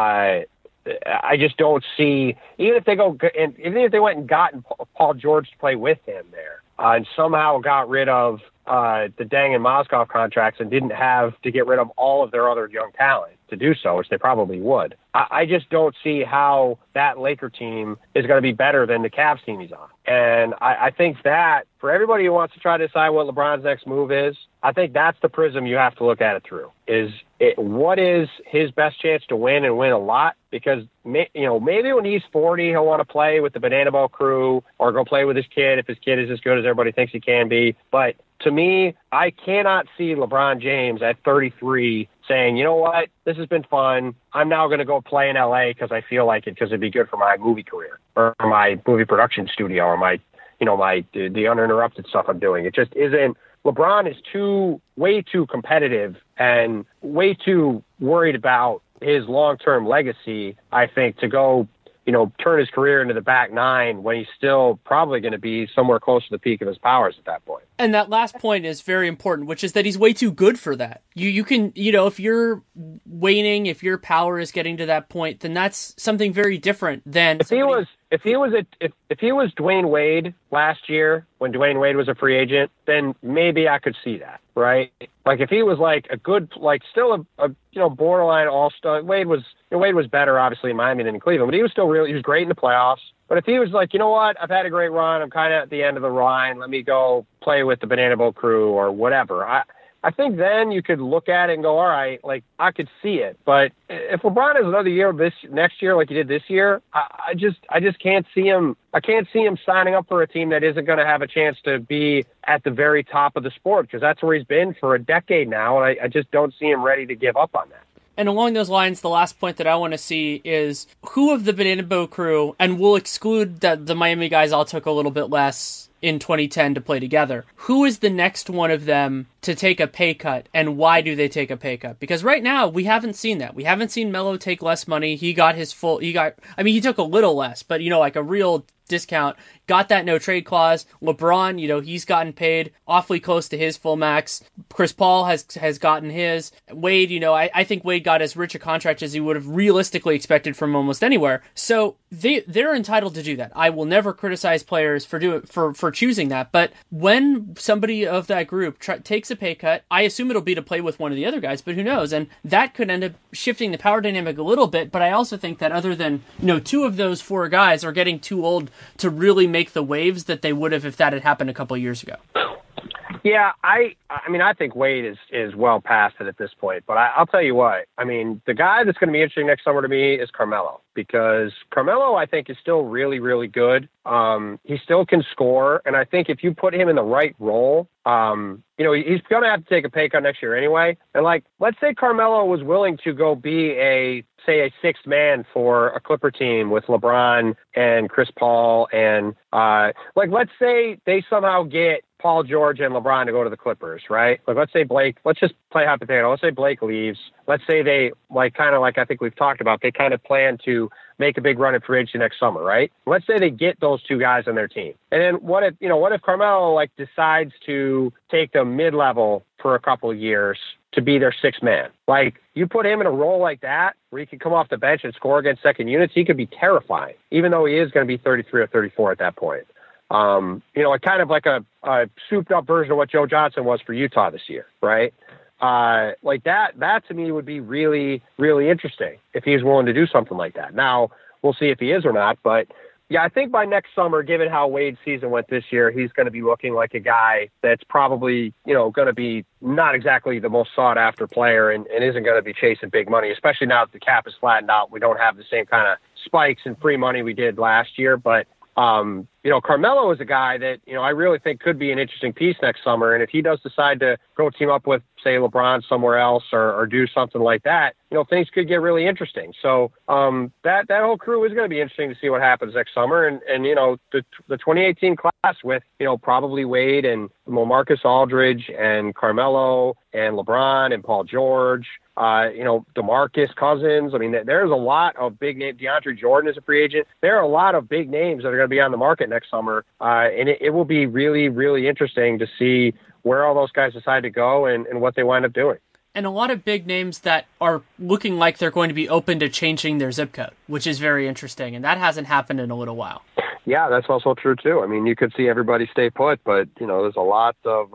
I just don't see, even if they went and gotten Paul George to play with him there, and somehow got rid of the Deng and Mozgov contracts and didn't have to get rid of all of their other young talent to do so, which they probably would. I just don't see how that Laker team is going to be better than the Cavs team he's on. And I think that for everybody who wants to try to decide what LeBron's next move is, I think that's the prism you have to look at it through. What is his best chance to win and win a lot? Because, maybe when he's 40, he'll want to play with the Banana Boat crew or go play with his kid if his kid is as good as everybody thinks he can be. But to me, I cannot see LeBron James at 33 saying, you know what, this has been fun. I'm now going to go play in LA because I feel like it, because it'd be good for my movie career or my movie production studio or the uninterrupted stuff I'm doing. It just isn't. LeBron is way too competitive and way too worried about his long-term legacy, I think, to go, turn his career into the back nine when he's still probably going to be somewhere close to the peak of his powers at that point. And that last point is very important, which is that he's way too good for that. You can, if you're waning, if your power is getting to that point, then that's something very different than if he was Dwayne Wade last year when Dwayne Wade was a free agent, then maybe I could see that, right? If he was a good, still a borderline all-star. Wade was better obviously in Miami than in Cleveland, but he was still he was great in the playoffs. But if he was you know what, I've had a great run, I'm kind of at the end of the line, let me go play with the Banana Boat crew or whatever, I think then you could look at it and go, all right, I could see it. But if LeBron has another year next year like he did this year, I just can't see him. I can't see him signing up for a team that isn't going to have a chance to be at the very top of the sport, because that's where he's been for a decade now, and I just don't see him ready to give up on that. And along those lines, the last point that I want to see is who of the Banana Boat crew, and we'll exclude that the Miami guys all took a little bit less in 2010 to play together. Who is the next one of them to take a pay cut, and why do they take a pay cut? Because right now, we haven't seen that. We haven't seen Melo take less money. He took a little less, but, like a real discount, got that no trade clause. LeBron, he's gotten paid awfully close to his full max. Chris Paul has gotten his. Wade, I think Wade got as rich a contract as he would have realistically expected from almost anywhere. So they're entitled to do that. I will never criticize players for choosing that. But when somebody of that group takes a pay cut, I assume it'll be to play with one of the other guys, but who knows? And that could end up shifting the power dynamic a little bit. But I also think that other than, two of those four guys are getting too old to really make the waves that they would have if that had happened a couple of years ago. Yeah, I think Wade is well past it at this point. But I'll tell you what. The guy that's going to be interesting next summer to me is Carmelo, because Carmelo, I think, is still really, really good. He still can score, and I think if you put him in the right role, he's going to have to take a pay cut next year anyway. And let's say Carmelo was willing to go be a sixth man for a Clipper team with LeBron and Chris Paul, and let's say they somehow get Paul George and LeBron to go to the Clippers, right? Let's say Blake, let's just play hypothetical. Let's say Blake leaves. Let's say they, kind of like I think we've talked about, they kind of plan to make a big run at free agency next summer, right? Let's say they get those two guys on their team. And then what if Carmelo decides to take the mid-level for a couple of years to be their sixth man? You put him in a role like that where he can come off the bench and score against second units, he could be terrifying, even though he is going to be 33 or 34 at that point. Kind of like a souped up version of what Joe Johnson was for Utah this year, right? That to me would be really, really interesting if he's willing to do something like that. Now, we'll see if he is or not, but yeah, I think by next summer, given how Wade's season went this year, he's going to be looking like a guy that's probably, going to be not exactly the most sought after player and isn't going to be chasing big money, especially now that the cap is flattened out. We don't have the same kind of spikes in free money we did last year, but Carmelo is a guy that, I really think could be an interesting piece next summer. And if he does decide to go team up with, say, LeBron somewhere else or do something like that, things could get really interesting. So that whole crew is going to be interesting to see what happens next summer. And the 2018 class with, probably Wade and LaMarcus Aldridge and Carmelo and LeBron and Paul George, DeMarcus Cousins. There's a lot of big names. DeAndre Jordan is a free agent. There are a lot of big names that are going to be on the market next summer. And it will be really, really interesting to see where all those guys decide to go and what they wind up doing. And a lot of big names that are looking like they're going to be open to changing their zip code, which is very interesting. And that hasn't happened in a little while. Yeah, that's also true too. You could see everybody stay put, but there's a lot of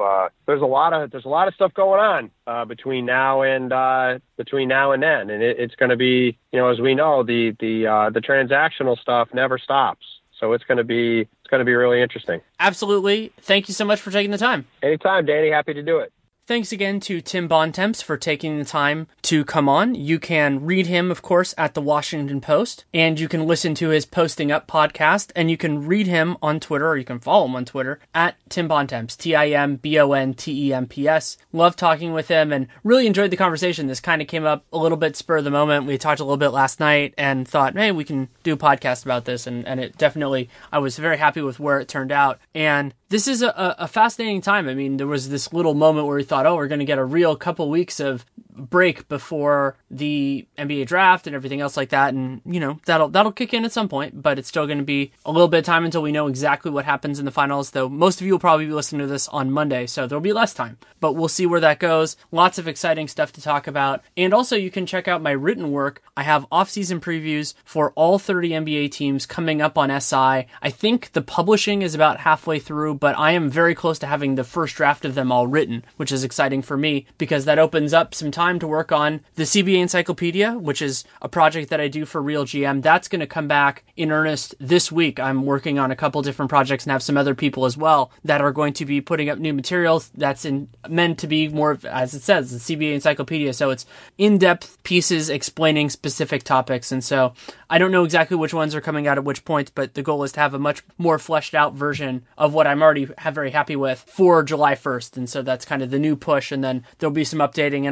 stuff going on between now and then, and it's going to be, as we know, the transactional stuff never stops. So it's going to be really interesting. Absolutely. Thank you so much for taking the time. Anytime, Danny. Happy to do it. Thanks again to Tim Bontemps for taking the time to come on. You can read him, of course, at the Washington Post, and you can listen to his Posting Up podcast, and you can read him on Twitter, or you can follow him on Twitter, at Tim Bontemps, TIMBONTEMPS. Love talking with him, and really enjoyed the conversation. This kind of came up a little bit spur of the moment. We talked a little bit last night, and thought, hey, we can do a podcast about this, and it definitely, I was very happy with where it turned out, and this is a fascinating time. There was this little moment where we thought, we're going to get a real couple weeks of break before the NBA draft and everything else like that. And, that'll kick in at some point, but it's still going to be a little bit of time until we know exactly what happens in the finals, though most of you will probably be listening to this on Monday, so there'll be less time, but we'll see where that goes. Lots of exciting stuff to talk about. And also you can check out my written work. I have off-season previews for all 30 NBA teams coming up on SI. I think the publishing is about halfway through, but I am very close to having the first draft of them all written, which is exciting for me because that opens up some time to work on the CBA Encyclopedia, which is a project that I do for Real GM. That's going to come back in earnest this week. I'm working on a couple different projects and have some other people as well that are going to be putting up new materials that's meant to be more, as it says, the CBA Encyclopedia. So it's in-depth pieces explaining specific topics. And so I don't know exactly which ones are coming out at which point, but the goal is to have a much more fleshed out version of what I'm already very happy with for July 1st. And so that's kind of the new push. And then there'll be some updating. And also I'm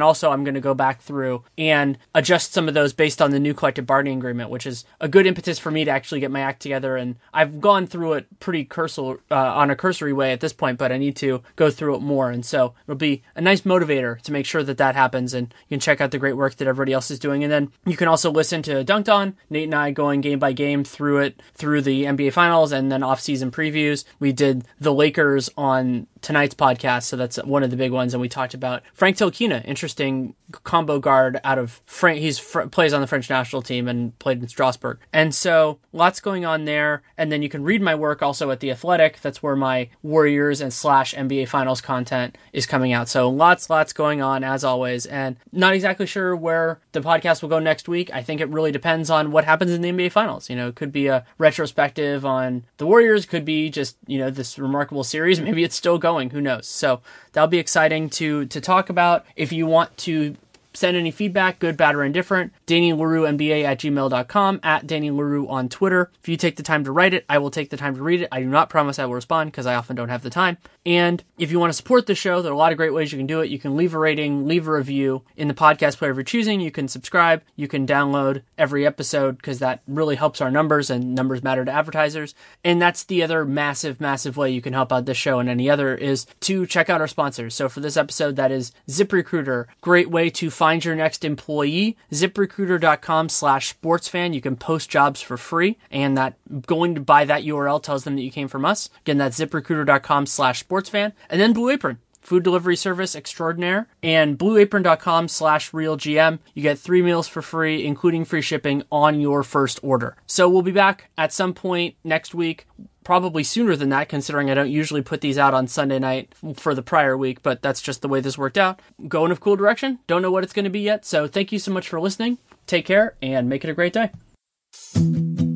going to go back through and adjust some of those based on the new collective bargaining agreement, which is a good impetus for me to actually get my act together. And I've gone through it pretty on a cursory way at this point, but I need to go through it more. And so it'll be a nice motivator to make sure that happens. And you can check out the great work that everybody else is doing. And then you can also listen to Dunked On, Nate and I going game by game through the NBA Finals and then off-season previews. We did the Lakers on tonight's podcast, so that's one of the big ones, and we talked about Frank Ntilikina, interesting combo guard out of plays on the French national team and played in Strasbourg, and so lots going on there. And then you can read my work also at The Athletic. That's where my Warriors and / NBA Finals content is coming out, so lots going on as always, and not exactly sure where the podcast will go next week. I think it really depends on what happens in the NBA Finals. It could be a retrospective on the Warriors, could be just this remarkable series, maybe it's still going, who knows. So that'll be exciting to talk about. If you want to send any feedback, good, bad, or indifferent, DannyLaRueNBA@gmail.com, @DannyLaRue on Twitter. If you take the time to write it, I will take the time to read it. I do not promise I will respond because I often don't have the time. And if you want to support the show, there are a lot of great ways you can do it. You can leave a rating, leave a review in the podcast player of your choosing. You can subscribe. You can download every episode because that really helps our numbers, and numbers matter to advertisers. And that's the other massive way you can help out this show and any other, is to check out our sponsors. So for this episode, that is ZipRecruiter. Great way to find your next employee. ZipRecruiter.com/sportsfan. You can post jobs for free, and that going to buy that URL tells them that you came from us. Again, that's ZipRecruiter.com/sportsfan. And then Blue Apron, food delivery service extraordinaire, and blueapron.com/realgm. You get 3 meals for free, including free shipping on your first order. So we'll be back at some point next week, probably sooner than that, considering I don't usually put these out on Sunday night for the prior week, but that's just the way this worked out. Going in a cool direction. Don't know what it's going to be yet. So thank you so much for listening. Take care and make it a great day.